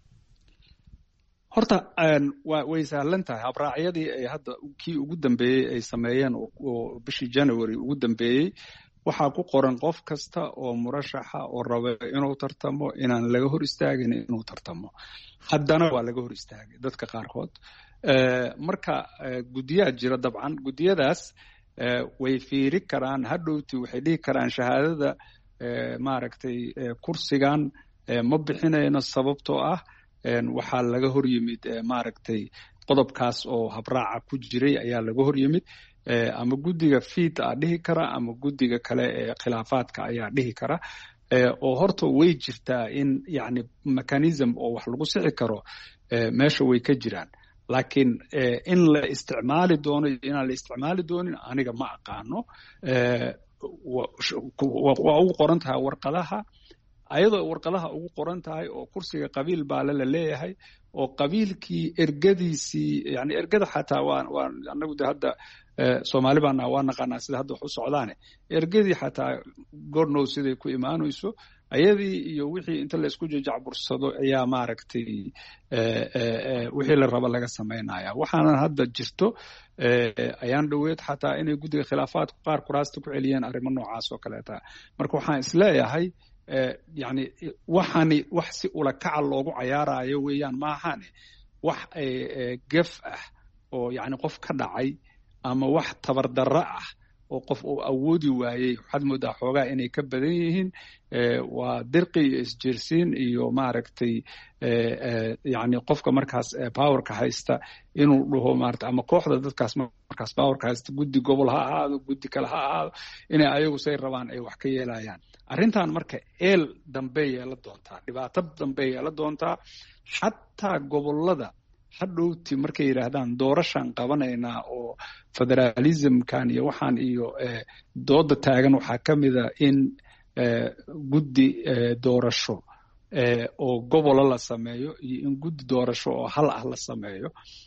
horta way sahlan tahay. habraacyadii ay hadda kii ugu dambeeyey ay sameeyeen oo bishii January ugu dambeeyey waxaa ku qoran qof kasta oo murashaxa oo raba inuu tartamo inaan laga hor istaagin inuu tartamo. haddana waa laga hor istaagay dadka qaarkood. marka guddiyaa jira dabcan guddiyadaas way fiiri karaan hadhowti waxay dhihi karaan shahaadada maaragtay kursigan ma bixinayno sababtoo ah waxaa laga hor yimid maaragtay qodobkaas oo habraaca ku jiray ayaa laga hor yimid. ama guddiga fiid a dhihi kara ama guddiga kale ee khilaafaadka ayaa dhihi kara. oo horta way jirtaa in yani mechanism oo wax lagu sixi karo meesha way ka jiraan, laakiin in la isticmaali doono iyo inaan la isticmaali doonin aniga ma aqaano. waa ugu qoran tahay warqadaha, ayadoo warqadaha ugu qoran tahay oo kursiga qabiil baale la leeyahay oo qabiilkii ergadiisii yani ergada xataa waa waa anagu de hadda Soomaali baana waa naqaanaa sida hadda wax u socdaane ergadii xataa gornow siday ku imaanayso ayadii iyo wixii inta la isku jajacbursado ayaa maaragtay wixii la raba laga samaynaya. waxaana hadda jirto ayaan dhoweed xataa inay guddiga khilaafaadku qaar kuraasta ku celiyeen arrimo noocaas oo kaleeta. marka waxaan isleeyahay yani waxani wax si ula kaca loogu cayaarayo weeyaan maahane wax gef ah oo yani qof ka dhacay ama wax tabardarro ah oo qof uu awoodi waayey. waxaad moodaa xoogaa inay ka badan yihiin. waa dirqi iyo isjeersiin iyo maaragtay yani qofka markaas powerka haysta inuu dhaho maarata ama kooxda dadkaas markaas powerka haysta guddi gobol ha ahaado guddi kale ha ahaado inay ayagu say rabaan ay wax ka yeelayaan. arrintan marka eel dambe yeela doontaa, dhibaato dambe yeela doontaa. xataa gobolada hadhowti markay yidhaahdaan doorashaan qabanaynaa oo federalismkan iyo waxaan iyo dooda taagan waxaa ka mida in guddi doorasho oo gobola la sameeyo iyo in guddi doorasho oo hal ah la sameeyo.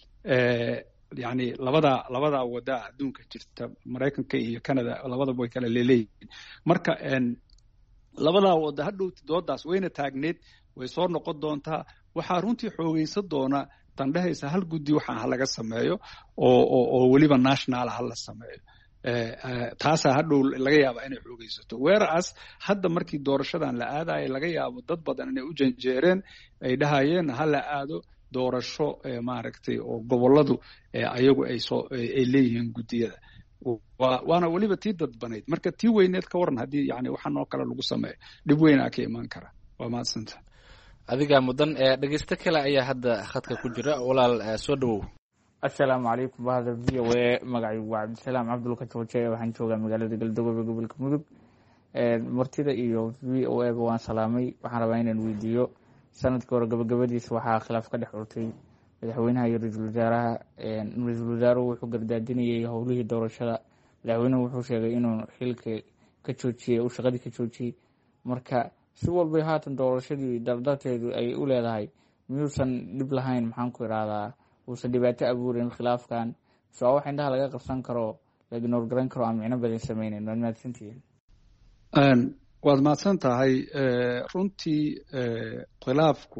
yani labadaa labadaa wadaa adduunka jirta, Maraykanka iyo Canada labadaba way kala leeleeyihiin. marka labadaa wada hadhowti doodaas wayna taagneed, way soo noqon doontaa. waxaa runtii xoogeysan doona tandhehaysa hal guddi waxaan ha laga sameeyo oo oo weliba national ha la sameeyo. taasaa hadhow laga yaaba inay xoogeysato. whereas hadda markii doorashadan la aadayo laga yaabo dad badan inay u janjeereen ay dhahayeen ha la aado doorasho maaragtay oo goboladu ayagu ay soo ay leeyihiin guddiyada. waana weliba tii dadbanayd. marka tii weyneed ka waran haddii yani waxaan oo kale lagu sameeyo dhib weynaa ka imaan kara. waa mahadsanta. adigaa mudan dhegeysto kale ayaa hadda khadka ku jira walaal soo dhawow. assalaamu calaykum bahda v o a magacaygu waa cabdisalaam cabdulka jooje waxaan joogaa magaalada galdogob ee gobolka mudug. martida iyo v o a ga waan salaamay. waxaan rabaa inaan weydiiyo sanadkii hore gabagabadiisa waxaa khilaaf ka dhex urtay madaxweynaha iyo ra-iisul wasaaraha. ra-iisul wasaaruhu wuxuu gardaadinayay howlihii doorashada, madaxweynuhu wuxuu sheegay inuu xilka ka joojiyey uu shaqadii ka joojiyey. marka si walbay haatan doorashadii dardarteedu ay u leedahay miyuusan dhib lahayn, maxaan ku idhahdaa, uusan dhibaato abuurin khilaafkan, so wax indhaha laga qabsan karo la ignoor garan karo aan micno badan sameyneyn. waad mahadsantihiin. waad mahadsan tahay. runtii khilaafku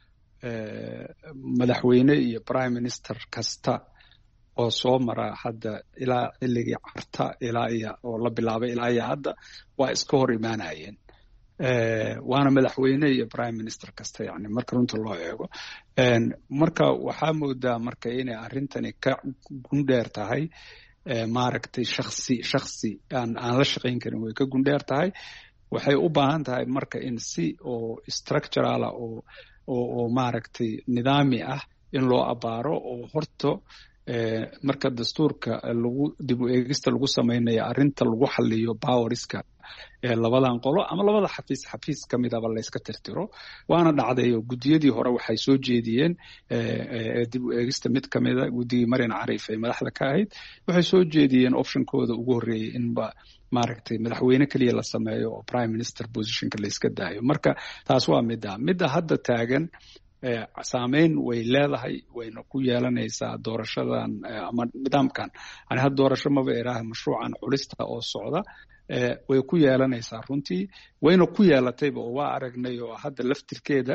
madaxweyne iyo prime minister kasta oo soo mara hadda ilaa xilligii carta ilaa iyo oo la bilaabay ilaa iyo hadda waa iska hor imaanayeen. waana madaxweyne iyo prime minister kasta yani marka runta loo eego. marka waxaa moodaa marka inay arrintani ka gundheer tahay maaragtay shaksi shaksi aan aan la shaqayn karin way ka gundheer tahay. waxay u baahan tahay marka in si oo structurala oo oo oo maaragtay nidaami ah in loo abaaro oo horto marka dastuurka lagu dib u eegista lagu samaynayo arrinta lagu xaliyo powerska labadan qolo ama labada xafiis xafiis ka midaba la iska tirtiro. waana dhacday oo guddiyadii hore waxay soo jeediyeen dib u eegista mid ka mida guddigii Marian Cariif ee madaxda ka ahayd waxay soo jeediyeen optionkooda ugu horreeyay inba maaragtay madaxweyne kaliya la sameeyo oo prime minister positionka la iska daayo. marka taas waa midda midda hadda taagan. saameyn way leedahay wayna ku yeelanaysaa doorashadan ama nidaamkan ani hadda doorasho maba iraaha mashruucan culista oo socda way ku yeelanaysaa runtii wayna ku yeelatayba oo waa aragnay oo hadda laftirkeeda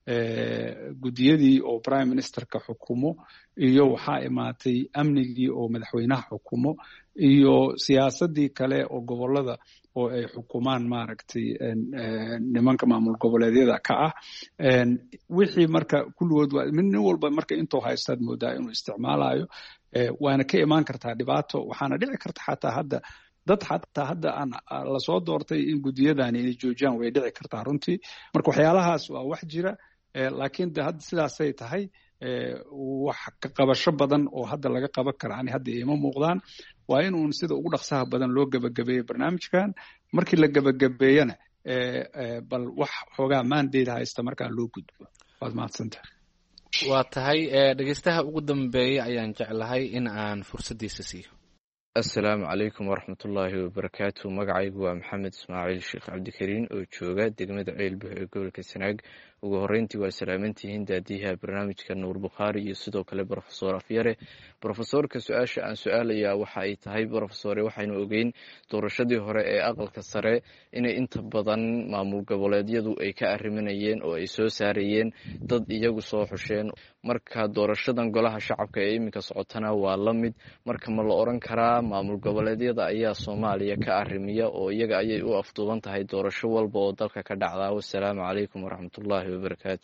guddiyadii oo prime ministerka xukumo iyo waxaa imaatay amnigii oo madaxweynaha xukumo iyo siyaasadii kale oo gobolada oo ay xukumaan maaragtay nimanka maamul goboleedyada ka ah. wixii marka kulligood waa nin walba marka intuu haystaad moodaa inuu isticmaalayo waana ka imaan kartaa dhibaato. waxaana dhici karta xataa hadda dad xataa hadda aan lasoo doortay in guddiyadani inay joojiyaan way dhici kartaa runtii. marka waxyaalahaas waa wax jira laakiin de hadda sidaasay tahay wax ka qabasho badan oo hadda laga qaban kara ani hadda ima muuqdaan. waa in uun sida ugu dhaqsaha badan loo gebagabeeyo barnaamijkan. markii la gebagabeeyana bal wax xoogaa maandeeda haysta markaa loo gudbo. waad mahadsantahay. waa tahay dhegeystaha ugu dambeeya ayaan jeclahay in aan fursaddiisa siiyo. assalaamu calaykum waraxmatullaahi wabarakaatu. magacaygu waa maxamed ismaaciil sheekh cabdikariin oo jooga degmada ceelbuh ee gobolka sanaag. ugu horreyntii waa salaamantihiin daadiyaha barnaamijka nuur bukhaari iyo sidoo kale brofesor afyare. brofesorka su-aasha aan su-aalayaa waxa ay tahay brofesore waxaynu ogeyn doorashadii hore ee aqalka sare inay inta badan maamul goboleedyadu ay ka arriminayeen oo ay soo saarayeen dad iyagu soo xusheen. marka doorashadan golaha shacabka ee iminka socotana waa la mid. marka ma la oran karaa maamul goboleedyada ayaa soomaaliya ka arrimiya oo iyaga ayay u afduuban tahay doorasho walba oo dalka ka dhacdaa? wassalaamu calaykum waraxmatullaahi wabarakaatu.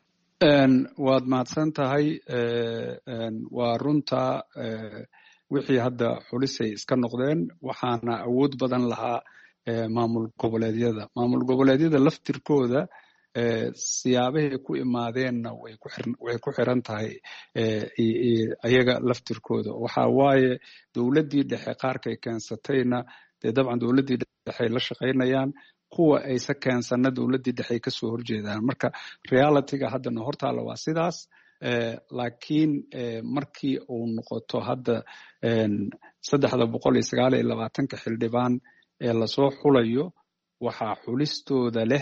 waad mahadsan tahay. waa runta wixii hadda xulisay iska noqdeen waxaana awood badan lahaa maamul goboleedyada. maamul goboleedyada laftirkooda siyaabahay ku imaadeenna way ku xiran tahay ayaga laftirkooda. waxa waaye dowladdii dhexe qaarkay keensatayna dee dabcan dowladdii dhexey la shaqaynayaan, kuwa aysa keensana dowladdii dhexey kasoo horjeedaan. marka realityga haddana hortaala waa sidaas. laakiin markii uu noqoto hadda saddexda boqol iyo sagaal iyo labaatanka xildhibaan ee lasoo xulayo waxaa xulistooda leh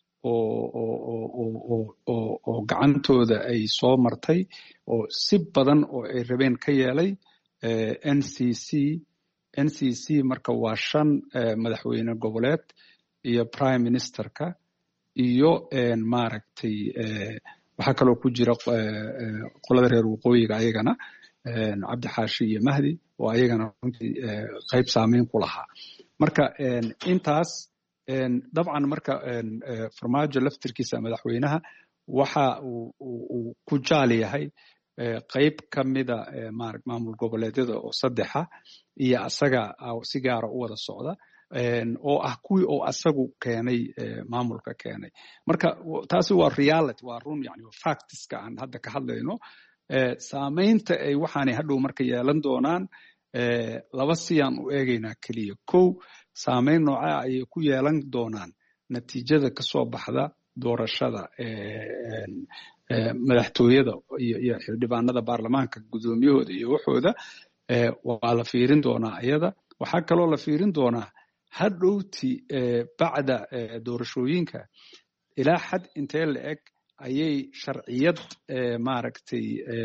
oo gacantooda ay soo martay oo si badan oo ay rabeen ka yeelay n c c n c c marka waa shan madaxweyne goboleed iyo prime ministerka iyo maaragtay waxaa kaloo ku jira qolada reer waqooyiga ayagana cabdixaashi iyo mahdi oo ayagana runtii qayb saameyn ku lahaa. marka intaas dabcan marka farmaajo laftirkiisa madaxweynaha waxa uu ku jaal yahay qayb ka mida maamul goboleedyada oo saddexa iyo asaga si gaara u wada socda. oo ah kuwii oo asagu keenay maamulka keenay marka taasi waa reality waa run yani factiska aan hadda ka hadlayno saamaynta ay waxaanay hadhow marka yeelan doonaan laba siyaan u eegaynaa keliya kow saamayn noocaa ayay ku yeelan doonaan natiijada kasoo baxda doorashada madaxtooyada iyo xildhibaanada baarlamaanka guddoomiyahooda iyo waxooda waa la fiirin doonaa iyada waxaa kaloo la fiirin doonaa hadhowti bacda doorashooyinka ilaa xad intee la eg ayay sharciyad maaragtay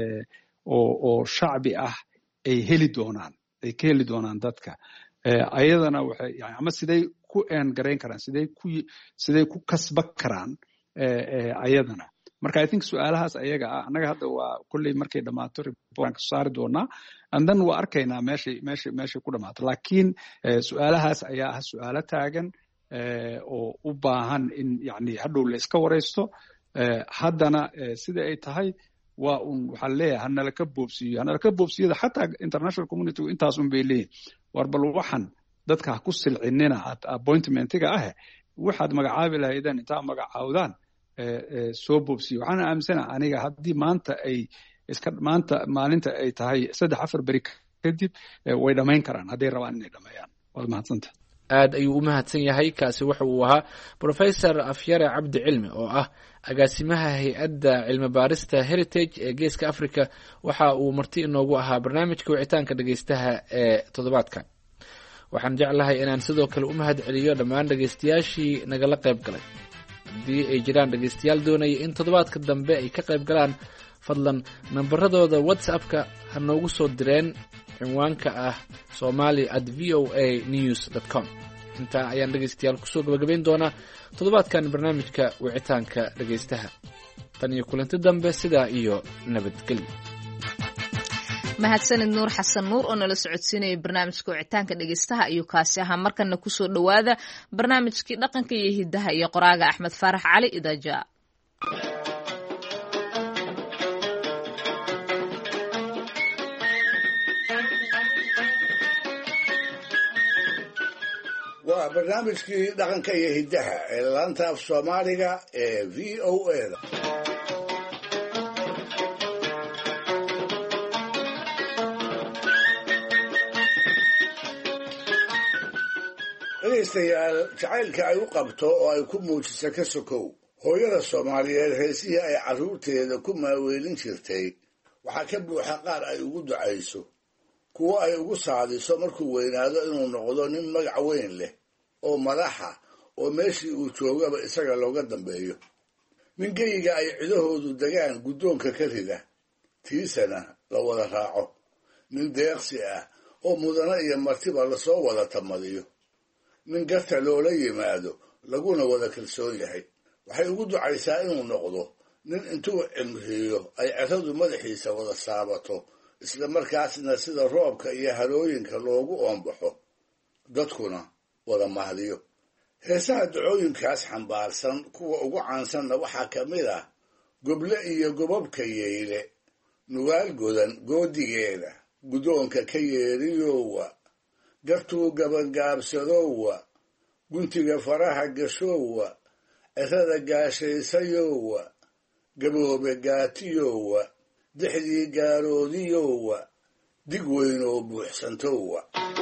oo shacbi ah ay heli doonaan ay ka heli doonaan dadka ayadana waxay yani ama siday ku eengarayn karaan siday ku siday ku kasba karaan ayadana marka I think su'aalahaas ayaga ah annaga hadda waa kulley markay dhammaato reportkan kasoo saari doonaa and then waa arkaynaa meeshay meeshay meeshay ku dhammaato laakiin su'aalahaas ayaa ah su'aalo taagan oo u baahan in yani hadhow la iska waraysto haddana sida ay tahay waa un waxaa leeyahay hanala ka boobsiiyo hanala ka boobsiyada xataa international community intaas un bay leeyihin war bal waxan dadka ha ku silcinina appointmentiga ah waxaad magacaabi lahaydeen intaa magacaawdaan soo boobsiyo waxaan aaminsana aniga haddii maanta ay iska maanta maalinta ay tahay saddex afar beri kadib way dhamayn karaan hadday rabaan inay dhameeyaan waad mahadsanta aad ayuu u mahadsan yahay kaasi waxa uu ahaa professor afyare cabdi cilmi oo ah agaasimaha hay-adda cilmi baarista heritage ee geeska africa waxa uu marti inoogu ahaa barnaamijka wicitaanka dhegeystaha ee toddobaadkan waxaan jeclahay inaan sidoo kale u mahad celiyo dhammaan dhegeystayaashii nagala qayb galay haddii ay jiraan dhegeystayaal doonaya in toddobaadka dambe ay ka qayb galaan fadlan nambaradooda whatsappka ha noogu soo direen cinwaanka ah somali at v o a news dot com intaa ayaan dhegeystayaal kusoo gabagabayn doonaa toddobaadkan barnaamijka wicitaanka dhegeystaha tan iyo kulanti dambe sidaa iyo nabadgelyo mahadsanid nuur xasan nuur oo nala socodsiinaya barnaamijka wicitaanka dhegeystaha ayuu kaasi ahaa markana kusoo dhowaada barnaamijkii dhaqanka iyo hidaha iyo qoraaga axmed faarax cali idaja waa barnaamijkii dhaqanka iyo hidaha ee laanta af soomaaliga ee v o a da dhegaystayaal jacaylka ay u qabto oo ay ku muujiso ka sokow hooyada soomaaliyeed heesihii ay carruurteeda ku maaweelin jirtay waxaa ka buuxa qaar ay ugu ducayso kuwo ay ugu saadiso markuu weynaado inuu noqdo nin magac weyn leh oo madaxa oo meeshii uu joogaba isaga looga dambeeyo nin geyiga ay cidahoodu degaan guddoonka ka rida tiisana la wada raaco nin deeqsi ah oo mudano iyo martiba lasoo wada tamadiyo nin garta loola yimaado laguna wada kalsoon yahay waxay ugu ducaysaa inuu noqdo nin intuu cimriyo ay ceradu madaxiisa wada saabato isla markaasna sida roobka iyo harooyinka loogu oombaxo dadkuna wada mahdiyo heesaha ducooyinkaas xambaarsan kuwa ugu caansanna waxaa ka mid ah goble iyo gobobka yeyle nugaal godan goodigeeda guddoonka ka yeeriyowa gartuu gabangaabsadowa guntiga faraha gashoowa cerada gaashaysayowa gaboobe gaatiyowa dixdii gaaroodiyowa dig weyn oo buuxsantowa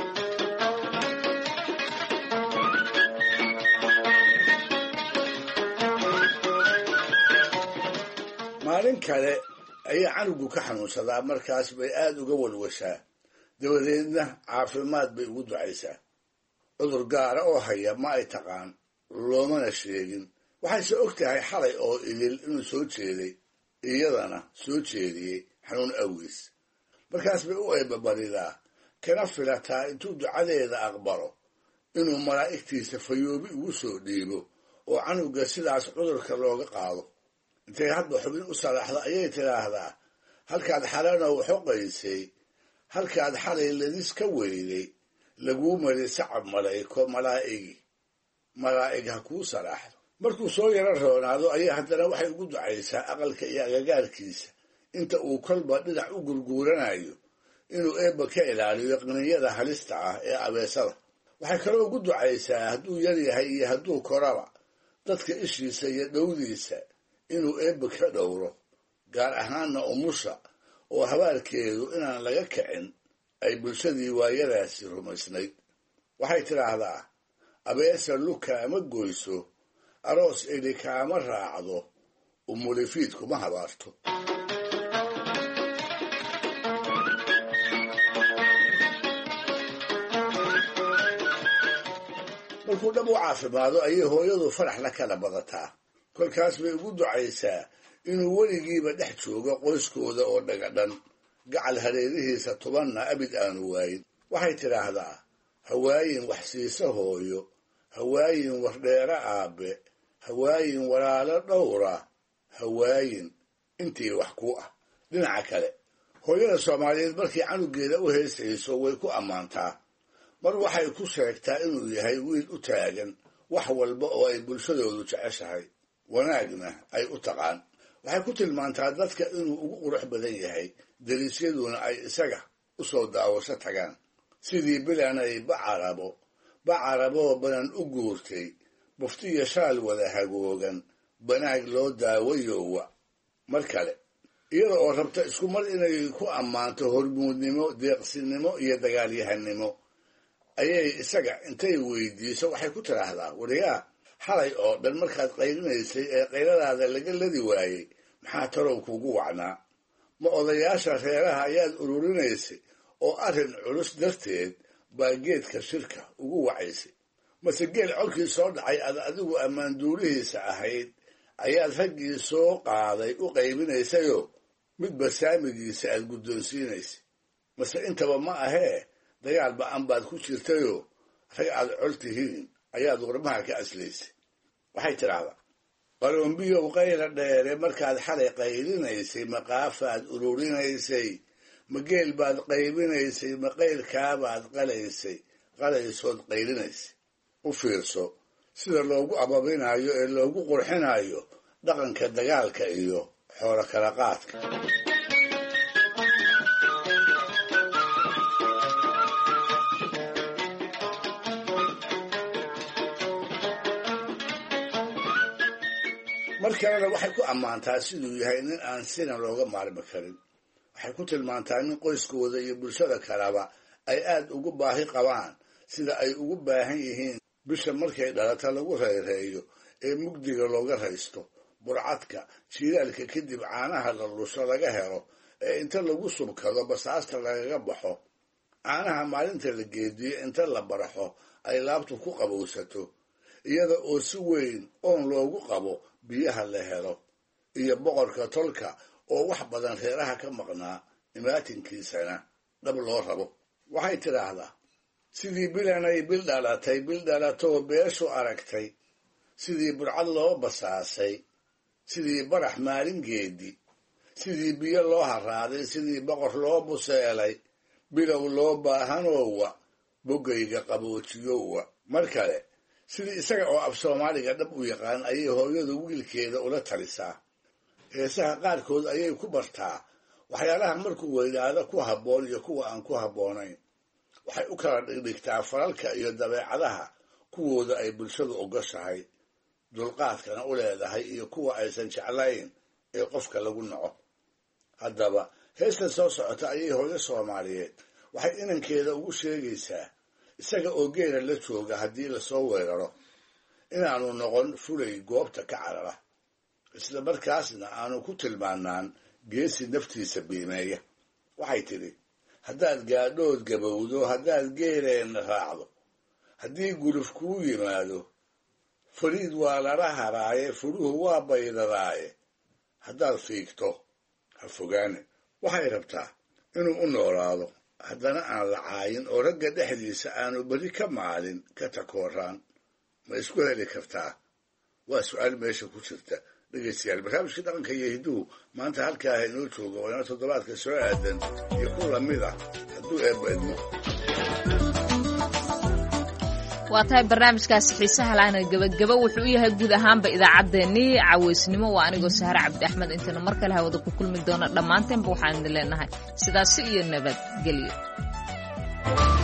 maalin kale ayaa canugu ka xanuunsadaa markaas bay aad uga walwashaa dabadeedna caafimaad bay ugu ducaysaa cudur gaara oo haya ma ay taqaan loomana sheegin waxayse og tahay xalay oo idil inuu soo jeeday iyadana soo jeediyey xanuun awgiis markaas bay u eebabaridaa kana filataa intuu ducadeeda aqbalo inuu malaa'igtiisa fayoobi ugu soo dhiibo oo canuga sidaas cudurka looga qaado intay hadba xubin u salaaxdo ayay tidhaahdaa halkaad xalanow xoqaysay halkaad xalay ladis ka weyday laguu mari sacab malayko malaa'igi malaa'ig ha kuu salaaxdo markuu soo yaro roonaado ayaa haddana waxay ugu ducaysaa aqalka iyo agagaarkiisa inta uu kolba dhinac u gurguuranayo inuu eebba ka ilaaliyo qniyada halista ah ee abeesada waxay kaloo ugu ducaysaa hadduu yar yahay iyo hadduu koraba dadka ishiisa iyo dhowdiisa inuu eebbe ka dhowro gaar ahaanna umusha oo habaalkeedu inaan laga kicin ay bulshadii waayadaasi rumaysnayd. waxay tidhaahdaa abeesa lug kaama goyso, aroos eli kaama raacdo, umulifiid kuma habaarto. markuu dhab u caafimaado ayay hooyadu farax la kala badataa. kolkaas bay ugu ducaysaa inuu weligiiba dhex joogo qoyskooda oo dhagadhan, gacal hareerihiisa tubanna abid aanu waayin. waxay tidhaahdaa hawaayin wax siisa hooyo, hawaayin wardheera aabbe, hawaayin walaalo dhowra, hawaayin intii wax ku ah. dhinaca kale hooyada soomaaliyeed markii canugeeda u heesayso way ku ammaantaa. mar waxay ku sheegtaa inuu yahay wiil u taagan wax walba oo ay bulshadoodu jeceshahay, wanaagna ay u taqaan. waxay ku tilmaantaa dadka inuu ugu qurux badan yahay, dariisyaduna ay isaga u soo daawasho tagaan. sidii bilanay bacarabo bacaraboo banan u guurtay, buftiyo shaal wada hagoogan, banaag loo daawayowa. mar kale iyada oo rabta isku mar inay ku ammaanto hormuudnimo, deeqsinimo iyo dagaalyahanimo, ayay isaga intay weydiiso waxay ku tidhaahdaa wariyaa xalay oo dhan markaad qaylinaysay ee qayladaada laga ladi waayey maxaa tarow kuugu wacnaa? ma odayaasha reeraha ayaad ururinaysay oo arrin culus darteed baa geedka shirka ugu wacaysay? mase geel colkii soo dhacay aad adigu ammaanduulihiisa ahayd ayaad raggii soo qaaday u qaybinaysayoo midba saamigiisa aad guddoonsiinaysay? mase intaba ma ahee dagaal ba-an baad ku jirtayoo rag aad col tihiin ayaad warmaha ka aslaysay. waxay tidhaahdaa qalombiyow qayla dheere markaad xalay qaylinaysay maqaafaad ururinaysay, ma geel baad qaybinaysay, ma qaylkaabaad qalaysay qalaysood qaylinaysay. u fiirso sida loogu ababinayo ee loogu qurxinayo dhaqanka dagaalka iyo xoolo kala qaadka. mar kalena waxay ku ammaantaa siduu yahay nin aan sina looga maarmi karin. waxay ku tilmaantaa nin qoyskooda iyo bulshada kaleba ay aad ugu baahi qabaan, sida ay ugu baahan yihiin bisha markay dhalata lagu reereeyo ee mugdiga looga raysto, burcadka jiilaalka kadib caanaha la lusho laga helo ee inta lagu subkado basaasta lagaga baxo, caanaha maalinta la geediyo inta la baraxo ay laabtu ku qabowsato, iyada oo si weyn oon loogu qabo biyaha la helo, iyo boqorka tolka oo wax badan reeraha ka maqnaa imaatinkiisana dhab loo rabo. waxay tidhaahdaa sidii bilanay bil dhalatay bil dhalatoo beeshu aragtay, sidii burcad loo basaasay, sidii barax maalingeedii, sidii biyo loo haraaday, sidii boqor loo buseelay, bilow loo baahanoowa, boggayga qaboojiyowa. mar kale sidii isaga oo af soomaaliga dhab u yaqaan ayay hooyadu wiilkeeda ula talisaa. heesaha qaarkood ayay ku bartaa waxyaalaha markuu weynaado ku habboon iyo kuwa aan ku habboonayn. waxay u kala dhigdhigtaa falalka iyo dabeecadaha kuwooda ay bulshadu ogoshahay, dulqaadkana u leedahay, iyo kuwa aysan jeclayn ee qofka lagu naco. haddaba heestan soo socota ayay hooyo soomaaliyeed waxay inankeeda ugu sheegaysaa isaga oo geela la jooga haddii lasoo weeraro inaanu noqon fulay goobta ka carara, isla markaasna aanu ku tilmaanaan geesi naftiisa biimeeya. waxay tidhi haddaad gaadhood gabowdo, haddaad geeleenna raacdo, haddii guluf kuu yimaado, fariid waa lala haraaye, furuhu waa baydadaaye, haddaad fiigto ha fogaane. waxay rabtaa inuu u noolaado, haddana aan la caayin oo ragga dhexdiisa aanu beri ka maalin ka takooraan. ma isku heli kartaa? waa su-aal meesha ku jirta. dhegeystayaal, barnaamijka dhaqanka iyo hidduhu maanta halkaa ha inoo jooga waana toddobaadka soo aadan iyo ku lamid ah hadduu eebba idmo. waa tahay barnaamijkaasi xiisaha laana gebageba wuxuu u yahay guud ahaanba idaacaddeenii cawaysnimo. waa anigoo sahre cabdi axmed. intaynu mar kale hawada ku kulmi doona dhammaanteenba waxaan idin leenahay sidaasi iyo nabadgelyo.